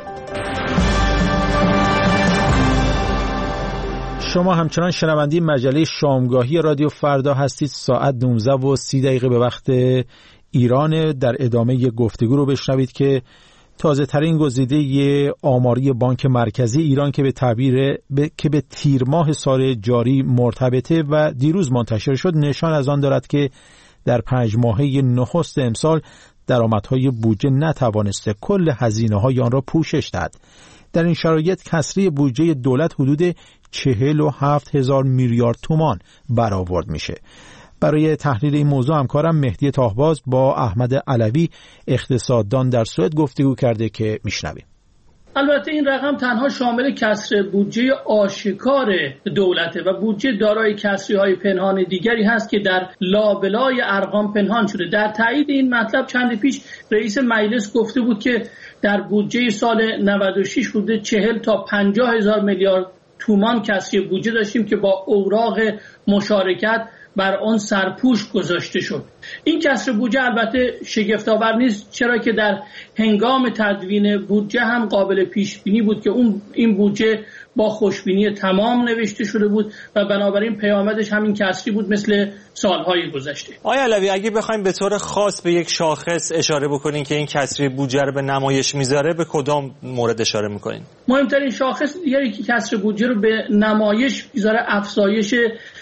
شما همچنان شنونده مجله شامگاهی رادیو فردا هستید. ساعت نوزده و سی دقیقه به وقت ایران. در ادامه گفتگو رو بشنوید که تازه ترین گزیده آماری بانک مرکزی ایران که به تعبیر ب... که به تیر ماه سال جاری مرتبطه و دیروز منتشر شد نشان از آن دارد که در پنج ماهه نخست امسال درآمدهای بودجه نتوانسته کل هزینه‌های آن را پوشش دهد. در این شرایط کسری بودجه دولت حدود چهل و هفت هزار میلیارد تومان برآورد میشه. برای تحلیل این موضوع همکارم مهدی تاهباز با احمد علوی اقتصاددان در سوئد گفتگو کرده که میشنویم.
البته این رقم تنها شامل کسر بودجه آشکار دولته و بودجه دارای کسری‌های پنهان دیگری هست که در لابلای ارقام پنهان شده. در تایید این مطلب چند پیش رئیس مجلس گفته بود که در بودجه سال نود و شش حدود چهل تا پنجاه هزار میلیارد تومان کسری بودجه داشتیم که با اوراق مشارکت بر آن سرپوش گذاشته شد. این کسر بودجه البته شگفت‌آور نیست، چرا که در هنگام تدوین بودجه هم قابل پیش بینی بود که اون این بودجه با خوشبینی تمام نوشته شده بود و بنابراین پیامدش همین کسری بود مثل سالهای گذشته.
آقای علوی، اگه بخوایم به طور خاص به یک شاخص اشاره بکنین که این کسری بودجه رو به نمایش میذاره، به کدام مورد اشاره میکنین؟
مهمترین شاخص دیگری که کسر بودجه رو به نمایش میذاره افزایش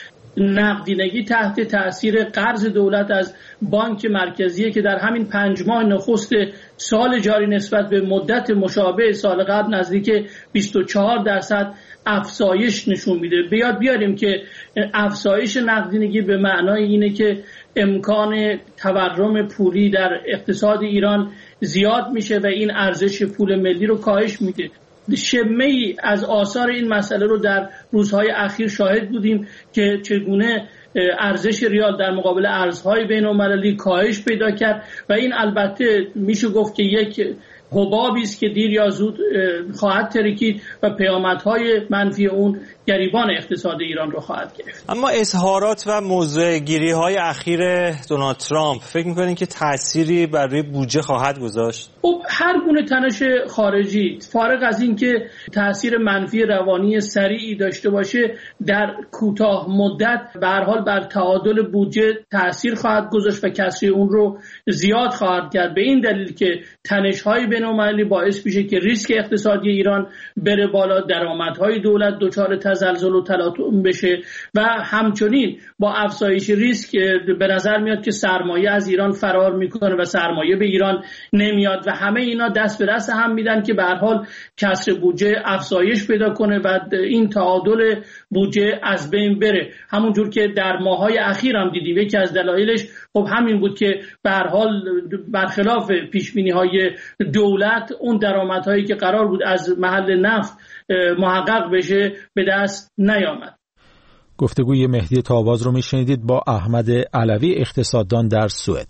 نقدینگی تحت تأثیر قرض دولت از بانک مرکزی که در همین پنج ماه نخست سال جاری نسبت به مدت مشابه سال قبل نزدیک بیست و چهار درصد افزایش نشون میده. بیاد بیاریم که افزایش نقدینگی به معنای اینه که امکان تورم پولی در اقتصاد ایران زیاد میشه و این ارزش پول ملی رو کاهش میده. شمه‌ای از آثار این مسئله رو در روزهای اخیر شاهد بودیم که چگونه ارزش ریال در مقابل ارزهای بین‌المللی کاهش پیدا کرد و این البته میشه گفت که یک حبابی است که دیر یا زود خواهد ترکید و پیامدهای منفی اون گریبان اقتصاد ایران رو خواهد گرفت.
اما اظهارات و موضوعگیری های اخیر دونالد ترامپ فکر میکنین که تأثیری بر روی بودجه خواهد گذاشت؟
خب هر گونه تنش خارجی فارغ از این که تأثیر منفی روانی سریعی داشته باشه در کوتاه مدت به هر حال بر تعادل بودجه تأثیر خواهد گذاشت و کسری اون رو زیاد خواهد کرد، به این دلیل که تنش‌های بین‌المللی باعث میشه که ریسک اقتصادی ایران بره بالا، درآمدهای دولت دچار تزلزل و تلاطم بشه و همچنین با افزایش ریسک به نظر میاد که سرمایه از ایران فرار میکنه و سرمایه به ایران نمیاد و همه اینا دست به دست هم میدن که به هر حال کسر بودجه افزایش پیدا کنه و این تعادل بودجه از بین بره. همونجور که در ماهای اخیر هم دیدیم یکی از دلایلش خب همین بود که به هر حال برخلاف پیش بینی های دولت اون درآمدهایی که قرار بود از محل نفت محقق بشه به دست نیامد.
گفتگوی مهدی تاهباز رو میشنیدید با احمد علوی اقتصاددان در سوئد.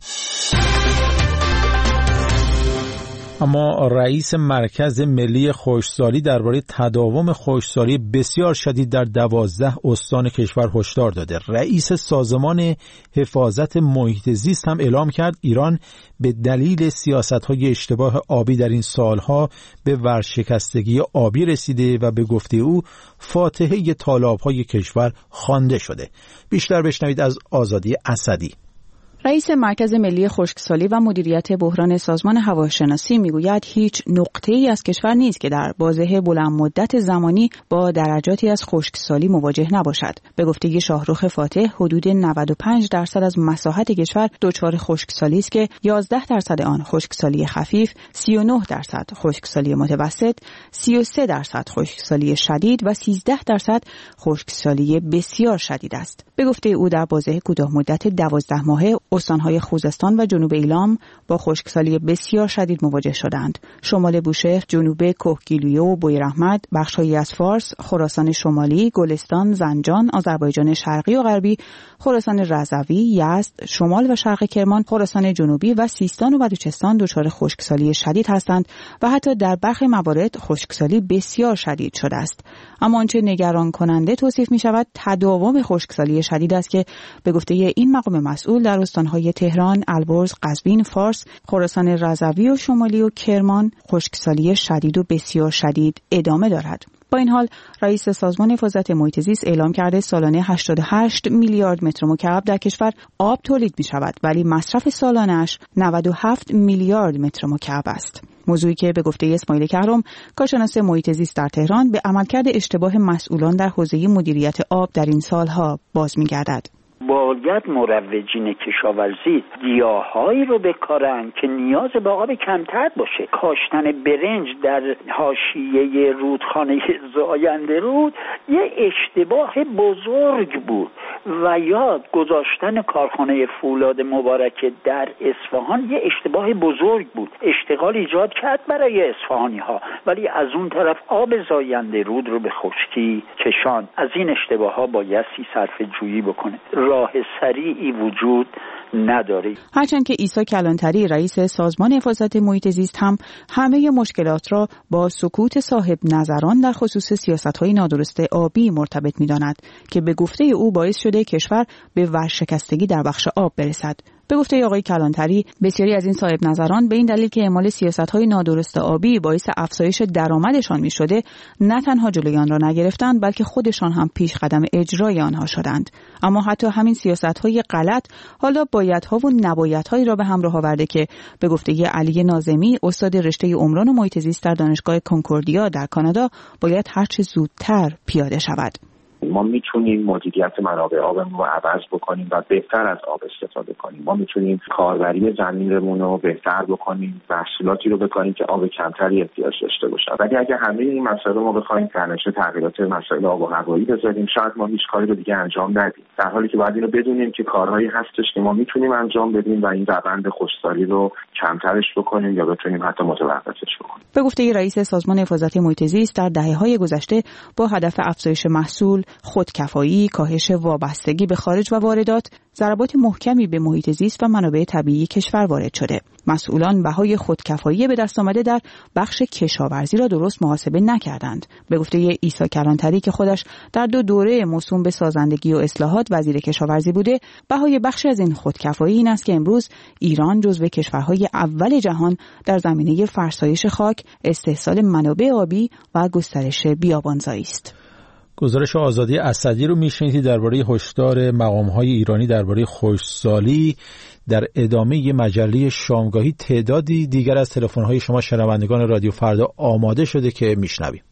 اما رئیس مرکز ملی خشکسالی درباره تداوم خشکسالی بسیار شدید در دوازده استان کشور هشدار داده. رئیس سازمان حفاظت محیط زیست هم اعلام کرد ایران به دلیل سیاست‌های اشتباه آبی در این سالها به ورشکستگی آبی رسیده و به گفته او فاتحه تالاب‌های کشور خوانده شده. بیشتر بشنوید از آزادی اسدی.
رئیس مرکز ملی خشکسالی و مدیریت بحران سازمان هواشناسی میگوید هیچ نقطه‌ای از کشور نیست که در بازه بلند مدت زمانی با درجاتی از خشکسالی مواجه نباشد. به گفته شاهرخ فاتح، حدود نود و پنج درصد از مساحت کشور دچار خشکسالی است که یازده درصد آن خشکسالی خفیف، سی و نه درصد خشکسالی متوسط، سی و سه درصد خشکسالی شدید و سیزده درصد خشکسالی بسیار شدید است. به گفته او در بازه کوتاه مدت دوازده ماهه استان‌های خوزستان و جنوب ایلام با خشکسالی بسیار شدید مواجه شدند. شمال بوشهر، جنوب کهگیلویه و بویراحمد، بخش‌هایی از فارس، خراسان شمالی، گلستان، زنجان، آذربایجان شرقی و غربی، خراسان رضوی، یزد، شمال و شرق کرمان، خراسان جنوبی و سیستان و بلوچستان دچار خشکسالی شدید هستند و حتی در برخی موارد خشکسالی بسیار شدید شده است. اما آنچه نگران کننده توصیف می شود تداوم خشکسالی شدید است که به گفته این مقام مسئول در استان‌های تهران، البرز، قزوین، فارس، خراسان رضوی و شمالی و کرمان خشکسالی شدید و بسیار شدید ادامه دارد. با این حال رئیس سازمان حفاظت محیط زیست اعلام کرده سالانه هشتاد و هشت میلیارد متر مکعب در کشور آب تولید می شود، ولی مصرف سالانه‌اش نود و هفت میلیارد متر مکعب است. موضوعی که به گفته اسماعیل کهرم، کارشناس محیط زیست در تهران، به عملکرد اشتباه مسئولان در حوزه مدیریت آب در این سالها باز می‌گردد.
باید مروجین کشاورزی گیاهایی رو بکارن که نیاز به آب کمتر باشه. کاشتن برنج در حاشیه رودخانه زاینده رود یه اشتباه بزرگ بود و یاد گذاشتن کارخانه فولاد مبارک در اصفهان یه اشتباه بزرگ بود. اشتغال ایجاد کرد برای اصفهانی ها، ولی از اون طرف آب زاینده رود رو به خشکی کشان. از این اشتباه ها بایستی صرفه جویی بکنه. راه سریعی وجود نداره.
هرچند که عیسی کلانتری رئیس سازمان حفاظت محیط زیست هم همه مشکلات را با سکوت صاحب نظران در خصوص سیاست‌های نادرست آبی مرتبط می‌داند که به گفته او باعث شده کشور به ورشکستگی در بخش آب برسد. به گفته آقای کلانتری، بسیاری از این صاحب نظران به این دلیل که اعمال سیاست‌های نادرست آبی باعث افزایش درآمدشان می‌شده، نه تنها جلوی آن را نگرفتند، بلکه خودشان هم پیش قدم اجرای آنها شدند. اما حتی همین سیاست‌های غلط حالا بایدها و نبایدهایی را به همراه آورده که به گفته علی ناظمی، استاد رشته عمران و محیط زیست در دانشگاه کنکوردیا در کانادا، باید هرچه زودتر پیاده شود.
ما میتونیم مدیریت منابع آبمون رو عوض بکنیم و بهتر از آب استفاده کنیم. ما میتونیم کاربری زمینمون رو بهتر بکنیم، محصولاتی رو بکنیم که آب کمتری احتیاج داشته باشه. ولی اگه همه این مسائل رو ما بخوایم در نشه تغییرات مسائل آب و هوایی بذاریم، شاید ما هیچ کاری رو دیگه انجام ندیم. در حالی که باید اینو بدونیم که کارهایی هستش که ما میتونیم انجام بدیم و این روند خشکسالی رو کمترش بکنیم یا بتونیم حتی متوقفش بکنیم.
به گفته رئیس سازمان حفاظت محیط زیست، در دهه‌های گذشته با هدف افزایش محصول، خودکفایی، کاهش وابستگی به خارج و واردات، ضربات محکمی به محیط زیست و منابع طبیعی کشور وارد شده. مسئولان بهای خودکفایی به دست آمده در بخش کشاورزی را درست محاسبه نکردند. به گفته عیسی کلانتری که خودش در دو دوره موسوم به سازندگی و اصلاحات وزیر کشاورزی بوده، بهای بخشی از این خودکفایی این است که امروز ایران جزو کشورهای اول جهان در زمینه فرسایش خاک، استحصال منابع آبی و گسترش بیابانزایی است.
گزارش آزادی اسدی رو میشنیدید درباره هشدار مقام‌های ایرانی درباره خشکسالی. در ادامه مجله شامگاهی تعدادی دیگر از تلفن‌های شما شنوندگان رادیو فردا آماده شده که میشنویم.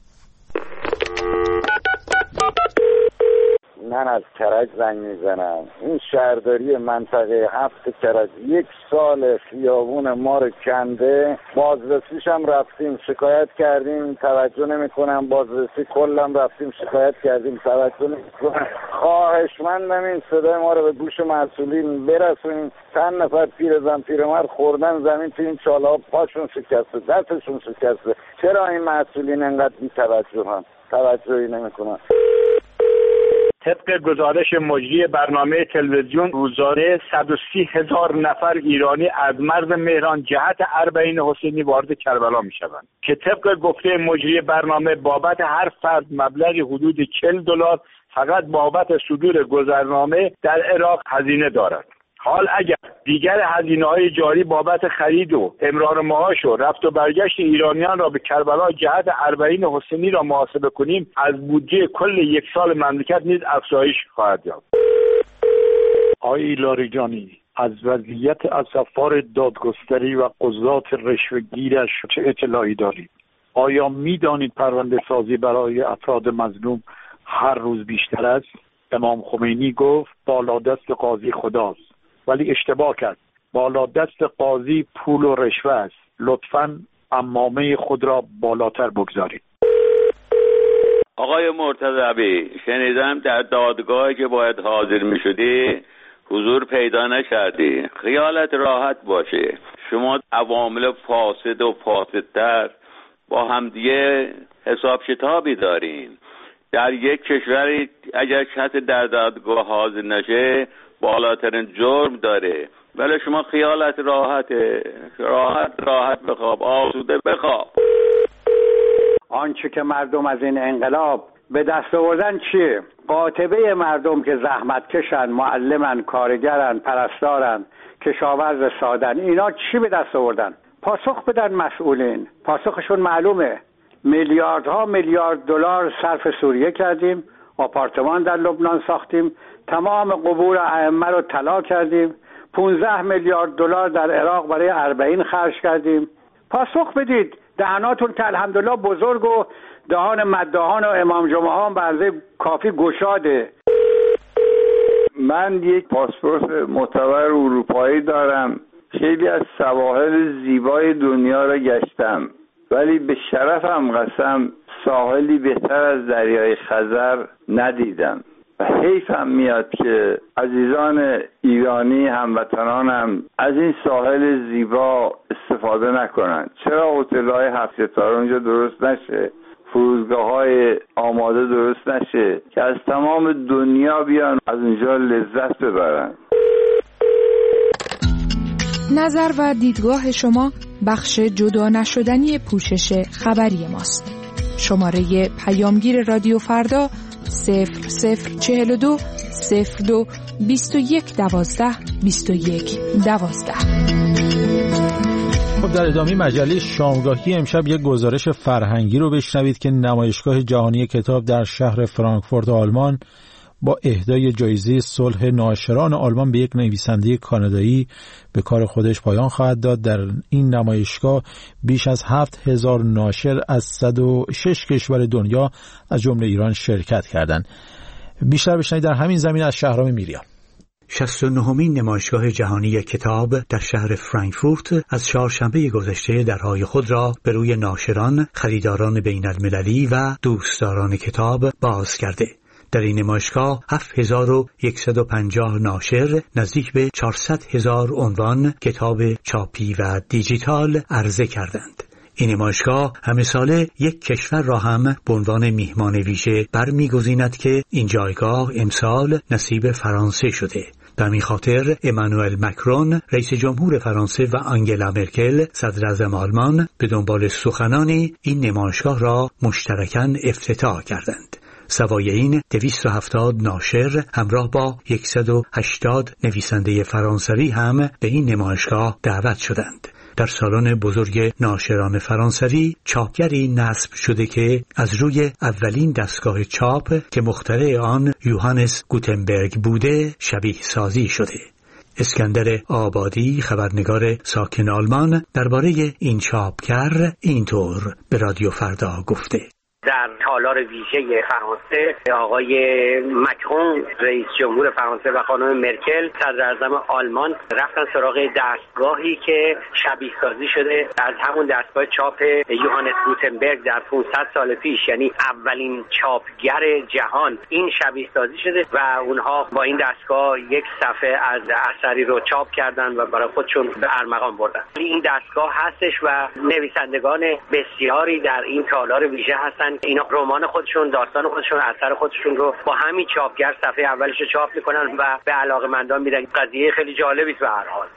من از کرج زنگ میزنم. این شهرداری منطقه هفت کرج یک سال خیابون ما رو کنده. بازرسیش هم رفتیم شکایت کردیم، توجه نمیکنم. بازرسی کلم رفتیم شکایت کردیم، توجه نمیکنم. خواهشمندم این صدای ما رو به گوش مسئولین برسونیم. چند نفر پیرزن پیرمرد خوردن زمین تو این چاله‌ها، پاشون شکسته، دستشون شکسته. چرا این مسئولین انقدر بی توجهن؟ توجهی نمیکنن.
طبق گزارش مجری برنامه تلویزیون روزانه صد و سی هزار نفر ایرانی از مرز مهران جهت اربعین حسینی وارد کربلا می شوند که طبق گفته مجری برنامه بابت هر فرد مبلغی حدود چهل دلار فقط بابت صدور گذرنامه در عراق هزینه دارد. حال اگر دیگر هزینه‌های جاری بابت خرید و امرار معاش و رفت و برگشت ایرانیان را به کربلا جهت اربعین حسینی را محاسبه کنیم، از بودجه کل یک سال مملکت نیز افزایش خواهد یافت.
آقای لاریجانی،
از وضعیت اسفار دادگستری و قضات رشوه‌گیرش چه اطلاعی دارید؟ آیا می‌دانید پرونده سازی برای افراد مظلوم هر روز بیشتر است؟ امام خمینی گفت بالادست قاضی خداست، ولی اشتباه کرد. بالادست قاضی پول و رشوه است. لطفاً عمامه خود را بالاتر بگذارید.
آقای مرتضوی، شنیدم در دادگاهی که باید حاضر می شدی حضور پیدا نکردی. خیالت راحت باشه، شما عوامل فاسد و فاسدتر با همدیگه حساب کتابی دارین. در یک کشوری اگر کسی در دادگاه حاضر نشه بالاترین جرم داره، ولی شما خیالت راحته، راحت راحت بخواب، آسوده بخواب.
آنچه که مردم از این انقلاب به دست آوردن چیه؟ قاطبه مردم که زحمت کشن، معلمن، کارگرن، پرستارن، کشاورز سادن، اینا چی به دست آوردن؟ پاسخ بدن مسئولین. پاسخشون معلومه. میلیاردها میلیارد دلار صرف سوریه کردیم، آپارتمان در لبنان ساختیم، تمام قبور ائمه رو طلا کردیم، پانزده میلیارد دلار در عراق برای اربعین خرج کردیم. پاسخ بدید. دهاناتون که الحمدلله بزرگ و دهان مداحان و امام جمعه ها به اندازه کافی گشاده.
من یک پاسپورت معتبر اروپایی دارم. خیلی از سواحل زیبای دنیا را گشتم، ولی به شرفم قسم ساحلی بهتر از دریای خزر ندیدم. و حیفم میاد که عزیزان ایرانی هموطنانم از این ساحل زیبا استفاده نکنن. چرا هتل‌های هفت ستاره اونجا درست نشه؟ فرودگاه‌های آماده درست نشه که از تمام دنیا بیان از اونجا لذت ببرن؟
نظر و دیدگاه شما بخش جدا نشدنی پوشش خبری ماست. شماره پیامگیر رادیو فردا صفر صفر چهل و دو صفر دو بیست و یک دوازده بیست و یک دوازده.
خب در ادامه مجله شامگاهی امشب یک گزارش فرهنگی رو بشنوید که نمایشگاه جهانی کتاب در شهر فرانکفورت آلمان با اهدای جایزه صلح ناشران آلمان به یک نویسنده کانادایی به کار خودش پایان خواهد داد. در این نمایشگاه بیش از هفت هزار ناشر از صد و شش کشور دنیا از جمله ایران شرکت کردند. بیشتر بشنوید در همین زمینه از شهرام میریان.
شصت و نهمین نمایشگاه جهانی کتاب در شهر فرانکفورت از چهارشنبه گذشته درهای خود را به روی ناشران، خریداران بین المللی و دوستداران کتاب باز کرده. در این نمایشگاه هفت هزار و صد و پنجاه ناشر نزدیک به چهارصد هزار عنوان کتاب چاپی و دیجیتال عرضه کردند. این نمایشگاه همه ساله یک کشور را هم به عنوان میهمان ویژه برمیگزیند که این جایگاه امسال نصیب فرانسه شده. به همین خاطر امانوئل مکرون رئیس جمهور فرانسه و آنگلا مرکل صدر اعظم آلمان به دنبال سخنانی این نمایشگاه را مشترکاً افتتاح کردند. سوای این دویست و هفتاد ناشر همراه با صد و هشتاد نویسنده فرانسوی هم به این نمایشگاه دعوت شدند. در سالن بزرگ ناشران فرانسوی چاپگری نصب شده که از روی اولین دستگاه چاپ که مخترع آن یوهانس گوتنبرگ بوده شبیه سازی شده. اسکندر آبادی خبرنگار ساکن آلمان درباره این چاپگر اینطور به رادیو فردا گفته:
در تالار ویژه فرانسه آقای مکرون رئیس جمهور فرانسه و خانم مرکل صدر اعظم آلمان رفتن سراغ دستگاهی که شبیه سازی شده از همون دستگاه چاپ یوهانس گوتنبرگ در پانصد سال پیش، یعنی اولین چاپگر جهان. این شبیه سازی شده و اونها با این دستگاه یک صفحه از اثری رو چاپ کردن و برای خودشون به ارمغان بردن. این دستگاه هستش و نویسندگان بسیاری در این تالار ویژه هستن. اینا رمان خودشون، داستان خودشون، اثر خودشون رو با همین چاپگر صفحه اولش رو چاپ میکنن و به علاقه‌مندان میدن. قضیه خیلی جالبی است به هر حال.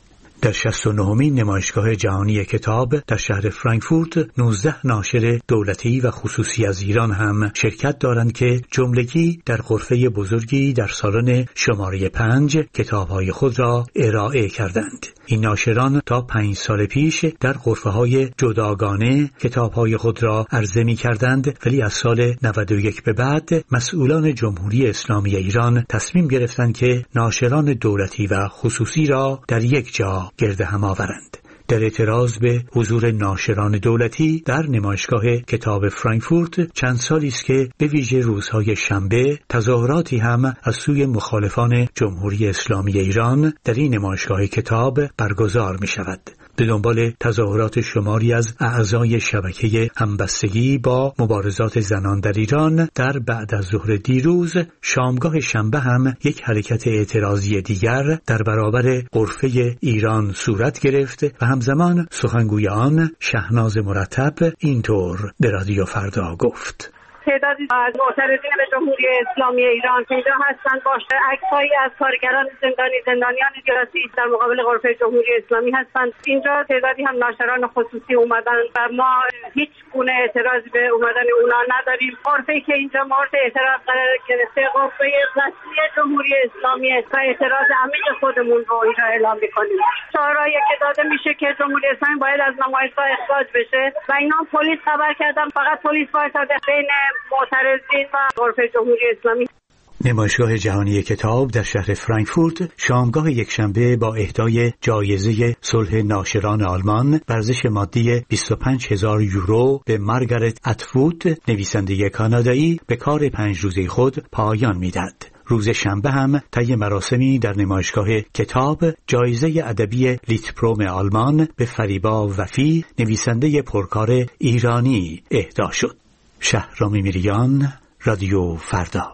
در شصت و نهمین نمایشگاه جهانی کتاب در شهر فرانکفورت نوزده ناشر دولتی و خصوصی از ایران هم شرکت دارند که جملگی در غرفه بزرگی در سالن شماره پنج کتاب‌های خود را ارائه کردند. این ناشران تا پنج سال پیش در غرفه‌های جداگانه کتاب‌های خود را عرضه می‌کردند، ولی از سال نود و یک به بعد مسئولان جمهوری اسلامی ایران تصمیم گرفتند که ناشران دولتی و خصوصی را در یک جا گرد هم آورند. در اعتراض به حضور ناشران دولتی در نمایشگاه کتاب فرانکفورت چند سالی است که به ویژه روزهای شنبه تظاهراتی هم از سوی مخالفان جمهوری اسلامی ایران در این نمایشگاه کتاب برگزار می شود. به دنبال تظاهرات شماری از اعضای شبکه همبستگی با مبارزات زنان در ایران در بعد از ظهر دیروز شامگاه شنبه هم یک حرکت اعتراضی دیگر در برابر غرفه ایران صورت گرفت و همزمان سخنگوی آن شهناز مرتب اینطور به رادیو فردا گفت:
تعدادی از معترضین به جمهوری اسلامی ایران که اینجا هستند با عکس‌هایی از کارگران زندانی زندانیان سیاسی در مقابل غرفه جمهوری اسلامی هستند. اینجا تعدادی هم ناشران خصوصی اومدن و ما هیچ گونه اعتراضی به اومدن اونا نداریم. غرفه‌ای که اینجا مورد اعتراض قرار گرفته غرفه رسمی جمهوری اسلامی است و اعتراض عمیق خودمون رو اینجا اعلام می‌کنیم. شعارهایی که داده میشه که جمهوری اسلامی باید از نمایشگاه اخراج بشه و اینا پلیس خبر کردن، فقط پلیس وایساده بین معترضین و غرفه جمهوری اسلامی.
نمایشگاه جهانی کتاب در شهر فرانکفورت شامگاه یکشنبه با اهدای جایزه صلح ناشران آلمان ارزش مادی بیست و پنج هزار یورو به مارگارت اتفود نویسنده کانادایی به کار پنج روزه خود پایان می‌دهد. روز شنبه هم طی مراسمی در نمایشگاه کتاب جایزه ادبی لیتپروم آلمان به فریبا وفی نویسنده پرکار ایرانی اهدا شد. شهرام میریان، رادیو فردا.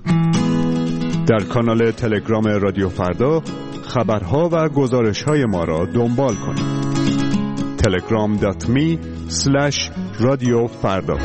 در کانال تلگرام رادیو فردا خبرها و گزارش‌های ما را دنبال کنید. تلگرام دات می اسلش رادیو فردا.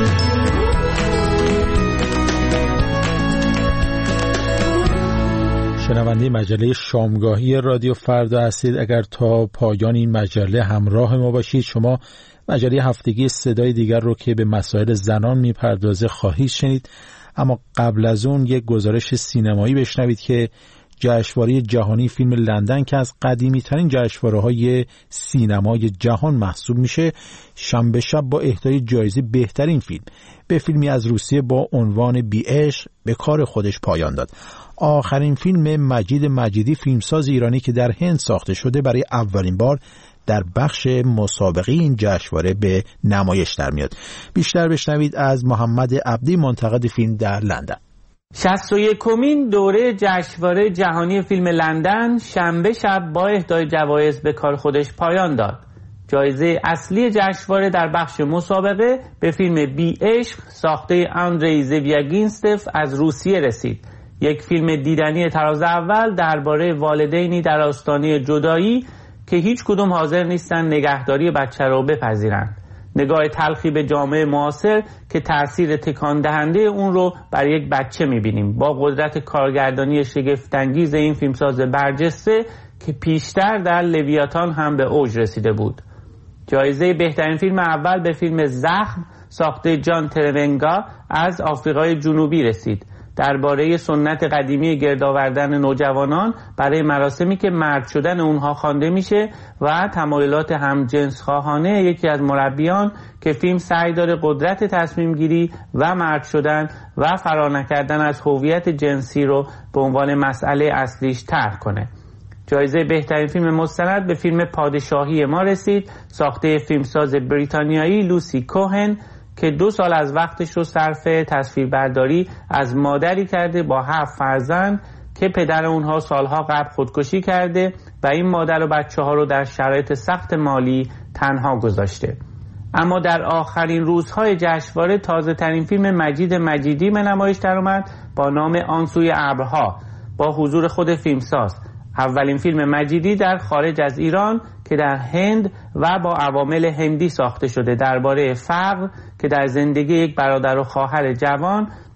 شنونده مجله شامگاهی رادیو فردا هستید. اگر تا پایان این مجله همراه ما باشید، شما مجله هفتگی صدای دیگر رو که به مسائل زنان میپردازه خواهید شنید. اما قبل از اون یک گزارش سینمایی بشنوید که جشنواره جهانی فیلم لندن که از قدیمی ترین جشنواره‌های سینمای جهان محسوب میشه، شنبه شب با اهدای جایزه بهترین فیلم به فیلمی از روسیه با عنوان بی عشق به کار خودش پایان داد. آخرین فیلم مجید مجیدی، فیلمساز ایرانی که در هند ساخته شده، برای اولین بار در بخش مسابقه این جشنواره به نمایش در میاد. بیشتر بشنوید از محمد عبدی، منتقد فیلم در لندن.
شصت و یکمین دوره جشنواره جهانی فیلم لندن شنبه شب با اهدای جوایز به کار خودش پایان داد. جایزه اصلی جشنواره در بخش مسابقه به فیلم بی عشق ساخته آندری زویاگینستف از روسیه رسید. یک فیلم دیدنی تراز اول درباره والدینی در آستانه جدایی که هیچ کدوم حاضر نیستن نگهداری بچه رو بپذیرند. نگاه تلخی به جامعه معاصر که تأثیر تکان دهنده اون رو بر یک بچه می‌بینیم. با قدرت کارگردانی شگفت‌انگیز این فیلمساز برجسته که پیشتر در لویاتان هم به اوج رسیده بود. جایزه بهترین فیلم اول به فیلم زخم ساخته جان ترونگا از آفریقای جنوبی رسید. درباره سنت قدیمی گرد آوردن نوجوانان برای مراسمی که مرد شدن اونها خوانده میشه و تمایلات همجنس خواهانه یکی از مربیان که فیلم سعی داره قدرت تصمیم گیری و مرد شدن و فرار نکردن از هویت جنسی رو به عنوان مسئله اصلیش طرح کنه. جایزه بهترین فیلم مستند به فیلم پادشاهی ما رسید، ساخته فیلمساز بریتانیایی لوسی کوهن که دو سال از وقتش رو صرف تصویربرداری از مادری کرده با هفت فرزند که پدر اونها سالها قبل خودکشی کرده و این مادر و بچه ها رو در شرایط سخت مالی تنها گذاشته. اما در آخرین روزهای جشنواره تازه ترین فیلم مجید مجیدی به نمایش در اومد با نام آن سوی ابرها با حضور خود فیلمساز. اولین فیلم مجیدی در خارج از ایران که در هند و با عوامل هندی ساخته شده، درباره فقر که در زندگی یک برادر و خواهر جوان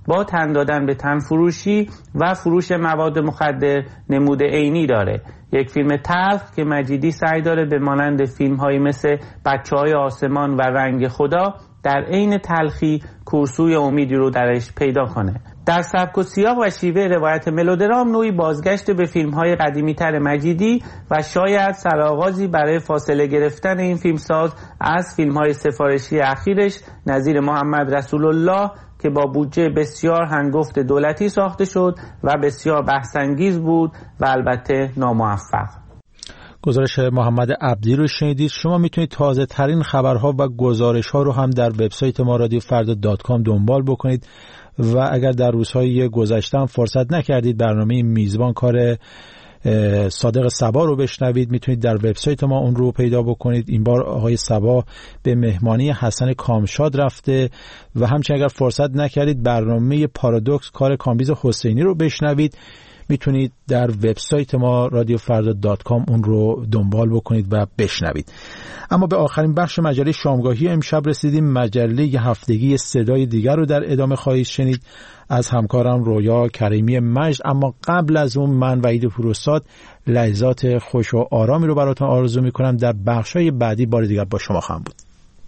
با تن دادن به تن فروشی و فروش مواد مخدر نمود عینی داره. یک فیلم تلخ که مجیدی سعی داره به مانند فیلم‌هایی مثل بچه‌های آسمان و رنگ خدا در عین تلخی کورسوی امیدی رو درش پیدا کنه. در سبک و سیاق و شیوه روایت ملودرام نوعی بازگشت به فیلم‌های قدیمی‌تر مجیدی و شاید سرآغازی برای فاصله گرفتن این فیلمساز از فیلم‌های سفارشی اخیرش نظیر محمد رسول الله که با بودجه بسیار هنگفت دولتی ساخته شد و بسیار بحث‌انگیز بود و البته ناموفق.
گزارش محمد عبدی رو شنیدید. شما میتونید تازه ترین خبرها و گزارش ها رو هم در وبسایت ما رادیو فردا دات کام دنبال بکنید و اگر در روزهای گذشته هم فرصت نکردید برنامه میزبان کار صادق صبا رو بشنوید، میتونید در وبسایت ما اون رو پیدا بکنید. این بار آقای صبا به مهمانی حسن کامشاد رفته و همچنین اگر فرصت نکردید برنامه پارادوکس کار کامبیز حسینی رو بشنوید، میتونید در وبسایت ما رادیو فردا دات کام اون رو دنبال بکنید و بشنوید. اما به آخرین بخش مجله شامگاهی امشب رسیدیم. مجله هفتگی صدای دیگر رو در ادامه خواهید شنید از همکارم رویا کریمی مجد. اما قبل از اون من وحید پوروستاد لحظات خوش و آرامی رو براتون آرزو میکنم. در بخشای بعدی بار دیگر با شما خواهم بود.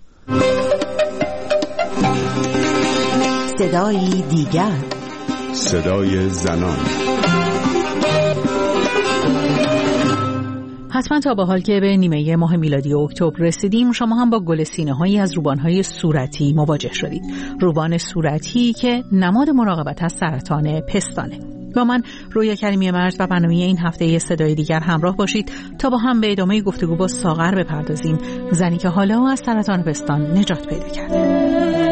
صدای دیگر،
صدای زنان.
حتما تا به حال که به نیمه ماه میلادی اکتبر رسیدیم شما هم با گلسینه‌هایی از روبان‌های صورتی مواجه شدید. روبان صورتی که نماد مراقبت از سرطان پستانه. با من رویا کریمی مرد و برنامه این هفته صدای دیگر همراه باشید تا با هم به ادامه گفتگو با ساغر بپردازیم، زنی که حالا از سرطان پستان نجات پیدا کرده.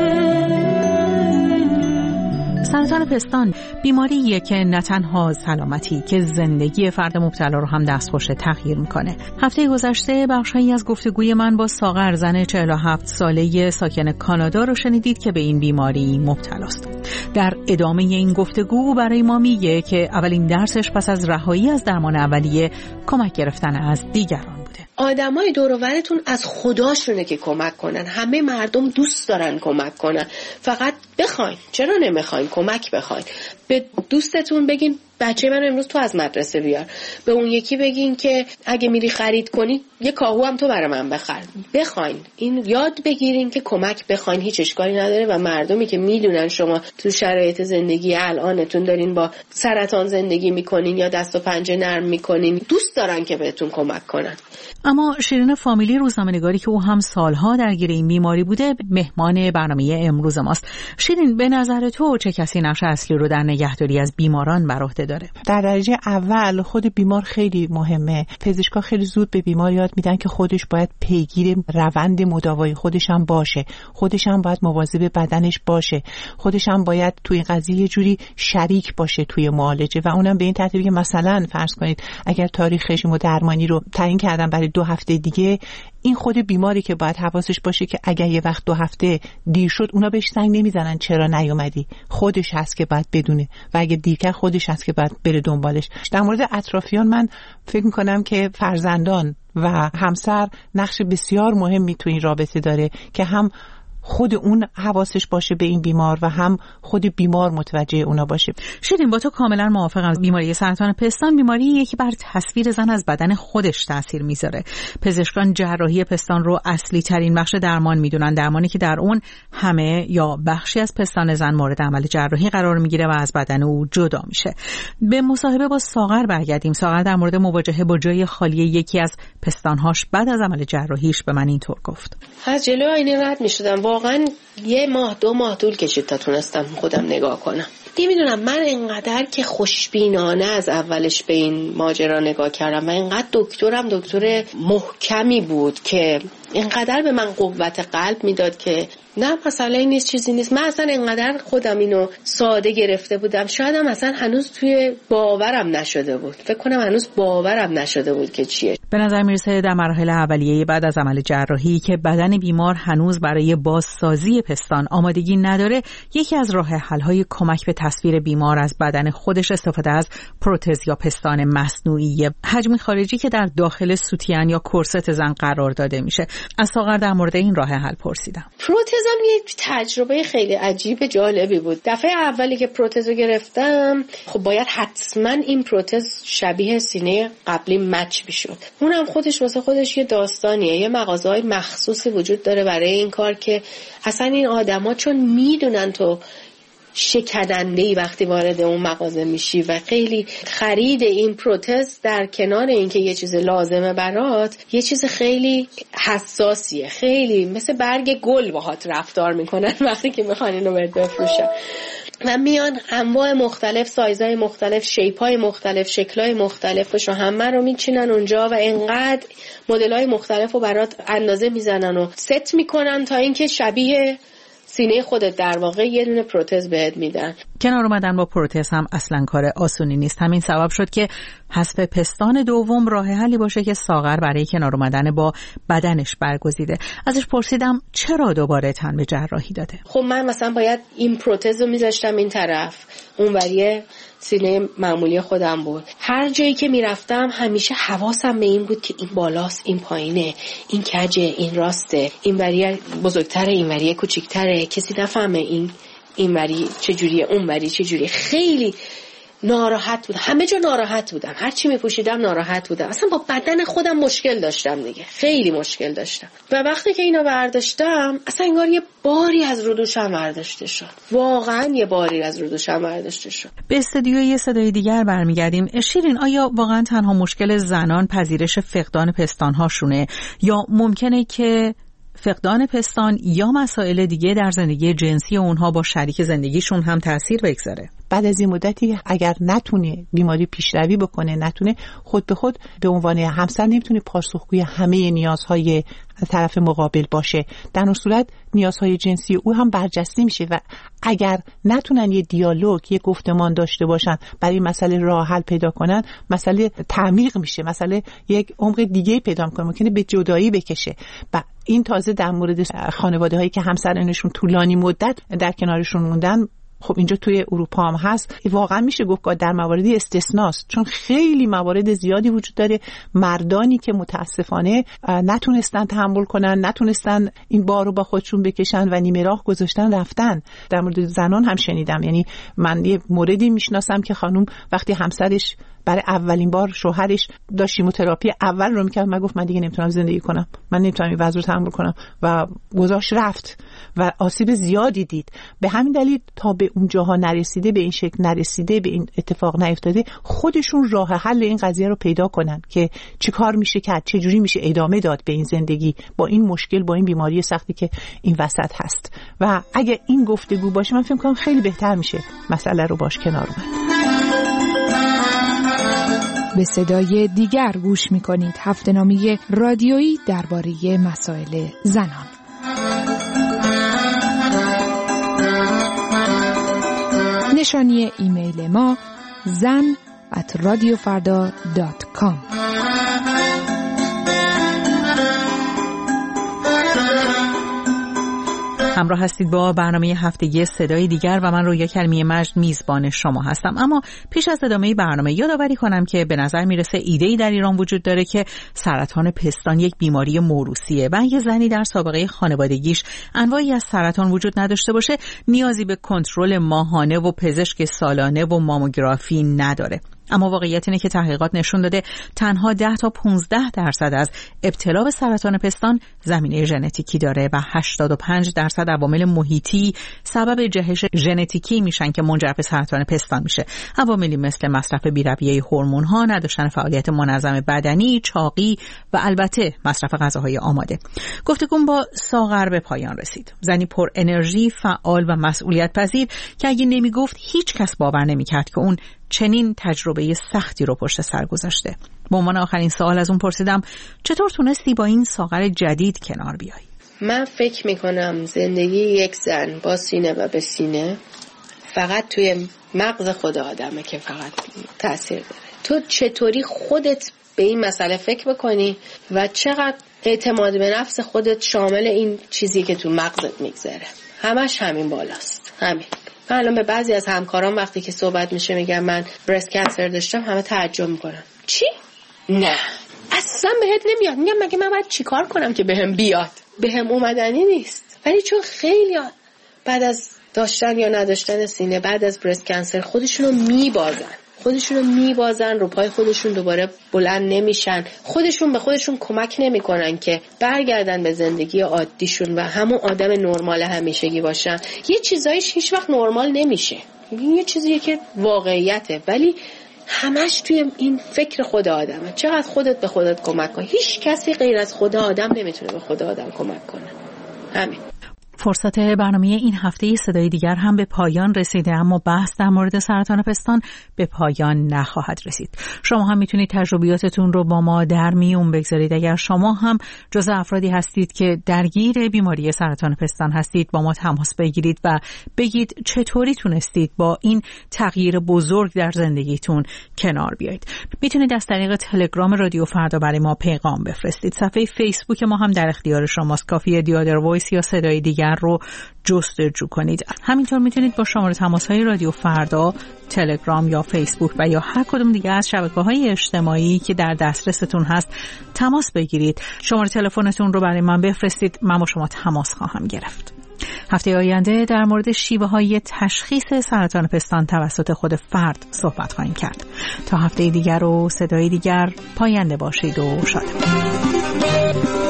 سرطان پستان بیماریه که نه تنها سلامتی که زندگی فرد مبتلا رو هم دستخوش تغییر میکنه. هفته گذشته بخشی از گفتگوی من با ساغر، زن چهل و هفت ساله ساکن کانادا رو شنیدید که به این بیماری مبتلاست. در ادامه این گفتگو برای ما میگه که اولین درسش پس از رهایی از درمان اولیه کمک گرفتن از دیگران بوده.
آدمای دور و برتون از خداشونه که کمک کنن. همه مردم دوست دارن کمک کنن، فقط بخواین. چرا نمیخواین؟ کمک بخواین. به دوستتون بگین بچه من امروز تو از مدرسه بیار. به اون یکی بگین که اگه میری خرید کنی یه کاهو هم تو برای من بخر. بخواین. این یاد بگیرین که کمک بخواین هیچ اشکالی نداره و مردمی که میدونن شما تو شرایط زندگی الانتون دارین با سرطان زندگی میکنین یا دست و پنجه نرم میکنین، دوست دارن که بهتون کمک کنن.
اما شیرین فامیلی، روزنامه‌نگاری که او هم سالها درگیر این بیماری بوده، مهمان برنامه امروز ماست. شیرین، به نظر تو چه کسی نقش اصلی رو در نگهداری از بیماران بر عهده داره؟
در درجه اول خود بیمار خیلی مهمه. پزشکا خیلی زود به بیمار یاد میدن که خودش باید پیگیر روند مداوای خودش هم باشه، خودش هم باید مواظب بدنش باشه، خودش هم باید توی قضیه یه جوری شریک باشه توی معالجه و اونم به این ترتیب که مثلا فرض کنید اگر تاریخ رژیم درمانی رو تعیین کردن برای دو هفته دیگه، این خود بیماری که باید حواسش باشه که اگر یه وقت دو هفته دیر شد اونا بهش زنگ نمیزنن چرا نیومدی، خودش هست که باید بدونه و اگه دیر کرد خودش هست که باید بره دنبالش. در مورد اطرافیان من فکر میکنم که فرزندان و همسر نقش بسیار مهمی تو این رابطه داره که هم خود اون حواسش باشه به این بیمار و هم خود بیمار متوجه اونا باشه.
شیرین، با تو کاملا موافقم. بیماری سرطان پستان بیماریه که بر تصویر زن از بدن خودش تاثیر میذاره. پزشکان جراحی پستان رو اصلی ترین بخش درمان میدونن، درمانی که در اون همه یا بخشی از پستان زن مورد عمل جراحی قرار میگیره و از بدن او جدا میشه. به مصاحبه با ساغر برگردیم. ساغر در مورد مواجهه با جای خالی یکی از پستانهاش بعد از عمل جراحیش به من اینطور گفت:
از جلو آینه رد میشدم، واقعا یه ماه دو ماه طول کشید تا تونستم خودم نگاه کنم. نمیدونم، من اینقدر که خوشبینانه از اولش به این ماجرا نگاه کردم و اینقدر دکترم دکتر محکمی بود که اینقدر به من قوت قلب میداد که نه مسئله این نیست، چیزی نیست. من اصلا اینقدر خودم اینو ساده گرفته بودم، شاید هم اصلا هنوز توی باورم نشده بود. فکر کنم هنوز باورم نشده بود که چیه.
به نظر میرسه در مراحل اولیه بعد از عمل جراحی که بدن بیمار هنوز برای بازسازی پستان آمادگی نداره، یکی از راه حل‌های کمک به تصویر بیمار از بدن خودش استفاده از پروتز یا پستان مصنوعی حجم خارجی که در داخل سوتین یا کرست زن قرار داده میشه. از ساغر در مورد این راه حل پرسیدم.
پروتزم یه تجربه خیلی عجیب جالبی بود. دفعه اولی که پروتز رو گرفتم خب باید حتما این پروتز شبیه سینه قبلی مچ بشد. اونم خودش واسه خودش یه داستانیه. یه مغازه‌های مخصوصی وجود داره برای این کار که اصلا این آدما چون میدونن تو شکننده‌ای وقتی وارد اون مغازه میشی و خیلی خرید این پروتز در کنار اینکه یه چیز لازمه برات یه چیز خیلی حساسیه، خیلی مثل برگ گل باهات رفتار میکنن وقتی که میخوان اینو بهت بفروشن و میان انواع مختلف، سایزهای مختلف، شیپ‌های مختلف، شکل‌های مختلفش رو همه رو میچینن اونجا و انقدر مدل‌های مختلف رو برات اندازه میزنن و ست میکنن تا اینکه شبیه سینه خودت در واقع یه دونه پروتز بهت میدن.
کنار اومدن با پروتز هم اصلا کار آسونی نیست. همین سبب شد که حذف پستان دوم راه حلی باشه که ساغر برای کنار اومدن با بدنش برگزیده. ازش پرسیدم چرا دوباره تن به جراحی داده.
خب من مثلا باید این پروتز رو میذاشتم این طرف، اون وریه سینه معمولی خودم بود. هر جایی که میرفتم همیشه حواسم به این بود که این بالاست، این پایینه، این کجه، این راسته، این وریه بزرگتره، این وریه کوچیک‌تره، کسی نفهمه این این وری چجوریه، اون وری چجوریه. خیلی ناراحت بودم، همه جا ناراحت بودم، هر چی میپوشیدم ناراحت بودم، اصلا با بدن خودم مشکل داشتم دیگه، خیلی مشکل داشتم. و وقتی که اینو برداشتم اصلا انگار یه باری از رو دوشم برداشته شد، واقعا یه باری از رو دوشم برداشته شد.
به استودیوی یه صدای دیگر برمیگردیم. شیرین، آیا واقعا تنها مشکل زنان پذیرش فقدان پستان‌هاشونه یا ممکنه که فقدان پستان یا مسائل دیگه در زندگی جنسی اونها با شریک زندگیشون هم تأثیر بگذاره؟
بعد از این مدتی اگر نتونه بیماری پیشروی بکنه، نتونه خود به خود به عنوان همسر نمیتونه پاسخگوی همه نیازهای طرف مقابل باشه، در اون صورت نیازهای جنسی او هم برجسته میشه و اگر نتونن یه دیالوگ، یه گفتمان داشته باشن برای مسئله راه حل پیدا کنن، مسئله تعمیق میشه، مسئله یک عمق دیگه پیدا میکنه، ممکنه به جدایی بکشه. و این تازه در مورد خانواده هایی که همسرانشون طولانی مدت در کنارشون موندن، خب اینجا توی اروپا هم هست، واقعا میشه گفت که در مواردی استثناست، چون خیلی موارد زیادی وجود داره مردانی که متاسفانه نتونستن تحمل کنن، نتونستن این بار رو با خودشون بکشن و نیمه راه گذاشتن رفتن. در مورد زنان هم شنیدم، یعنی من یه موردی میشناسم که خانم وقتی همسرش برای اولین بار شوهرش داشت شیموتراپی اول رو میکرد، من گفت من دیگه نمیتونم زندگی کنم، من نمیتونم این وضع رو تحمل کنم و گذاشت رفت و آسیب زیادی دید. به همین دلیل تا به اون جاها نرسیده، به این شکل نرسیده، به این اتفاق نیفتاده، خودشون راه حل این قضیه رو پیدا کنن که چیکار میشه کرد، چه جوری میشه ادامه داد به این زندگی با این مشکل، با این بیماری سختی که این وسط هست. و اگه این گفتگو باشه من فکر می‌کنم خیلی بهتر میشه مسئله رو باش کنار اومد.
به صدای دیگر گوش می‌کنید، هفته‌نامه رادیویی درباره مسائل زنان. نشانی ایمیل ما زن ات رادیو فردا دات کام.
همراه هستید با برنامه هفتگی صدای دیگر و من رویا کلمی مجد میزبان شما هستم. اما پیش از ادامه برنامه یادآوری کنم که به نظر میرسه ایده‌ای در ایران وجود داره که سرطان پستان یک بیماری موروثیه و اگه زنی در سابقه خانوادگیش انواعی از سرطان وجود نداشته باشه نیازی به کنترل ماهانه و پزشک سالانه و ماموگرافی نداره. اما واقعیت اینه که تحقیقات نشون داده تنها ده تا پانزده درصد از ابتلا به سرطان پستان زمینه ژنتیکی داره و هشتاد و پنج درصد عوامل محیطی سبب جهش ژنتیکی میشن که منجر به سرطان پستان میشه. عواملی مثل مصرف بی‌رویه هورمون‌ها، نداشتن فعالیت منظم بدنی، چاقی و البته مصرف غذاهای آماده. گفتگوم با ساغر به پایان رسید. زنی پر انرژی، فعال و مسئولیت پذیر که اگه نمیگفت هیچ کس باور نمیکرد که اون چنین تجربه سختی رو پشت سر گذاشته. به عنوان آخرین سوال از اون پرسیدم چطور تونستی با این ساغر جدید کنار بیایی؟
من فکر میکنم زندگی یک زن با سینه و به سینه فقط توی مغز خود آدمه که فقط تأثیر داره. تو چطوری خودت به این مسئله فکر بکنی و چقدر اعتماد به نفس خودت شامل این چیزی که تو مغزت میگذره. همش همین بالاست. همین. من الان به بعضی از همکاران وقتی که صحبت میشه میگم من برست کنسر داشتم، همه تعجب میکنن. چی؟ نه، اصلا اصلا بهت نمیاد. میگم مگه من باید چیکار کنم که بهم بیاد؟ بهم اومدنی نیست. ولی چون خیلی بعد از داشتن یا نداشتن سینه، بعد از برست کنسر خودشونو میبازن خودشونو میبازن رو پای خودشون دوباره بلند نمیشن، خودشون به خودشون کمک نمیکنن که برگردن به زندگی عادیشون و همون آدم نرمال همیشگی باشن. یه چیزایش هیچ وقت نرمال نمیشه، یه چیزیه که واقعیته، ولی همش توی این فکر خود آدمه. چقدر خودت به خودت کمک کن. هیچ کسی غیر از خود آدم نمیتونه به خود آدم کمک کنه. همین.
فرصت برنامه این هفته صدای دیگر هم به پایان رسیده، اما بحث در مورد سرطان پستان به پایان نخواهد رسید. شما هم میتونید تجربیاتتون رو با ما در میون بگذارید. اگر شما هم جز افرادی هستید که درگیر بیماری سرطان پستان هستید، با ما تماس بگیرید و بگید چطوری تونستید با این تغییر بزرگ در زندگیتون کنار بیایید. میتونید از طریق تلگرام رادیو فردا برای ما پیغام بفرستید. صفحه فیسبوک ما هم در اختیار شماست. کافیه دیادر وایس یا صدای دیگر رو جستجو کنید. همینطور میتونید با شماره تماس‌های رادیو فردا، تلگرام یا فیسبوک و یا هر کدوم دیگه از شبکه‌های اجتماعی که در دسترستون هست تماس بگیرید. شماره تلفنتون رو برای من بفرستید، من با شما تماس خواهم گرفت. هفته آینده در مورد شیوه‌های تشخیص سرطان پستان توسط خود فرد صحبت خواهیم کرد. تا هفته دیگر و صدای دیگر، پاینده باشید و شاد باشید.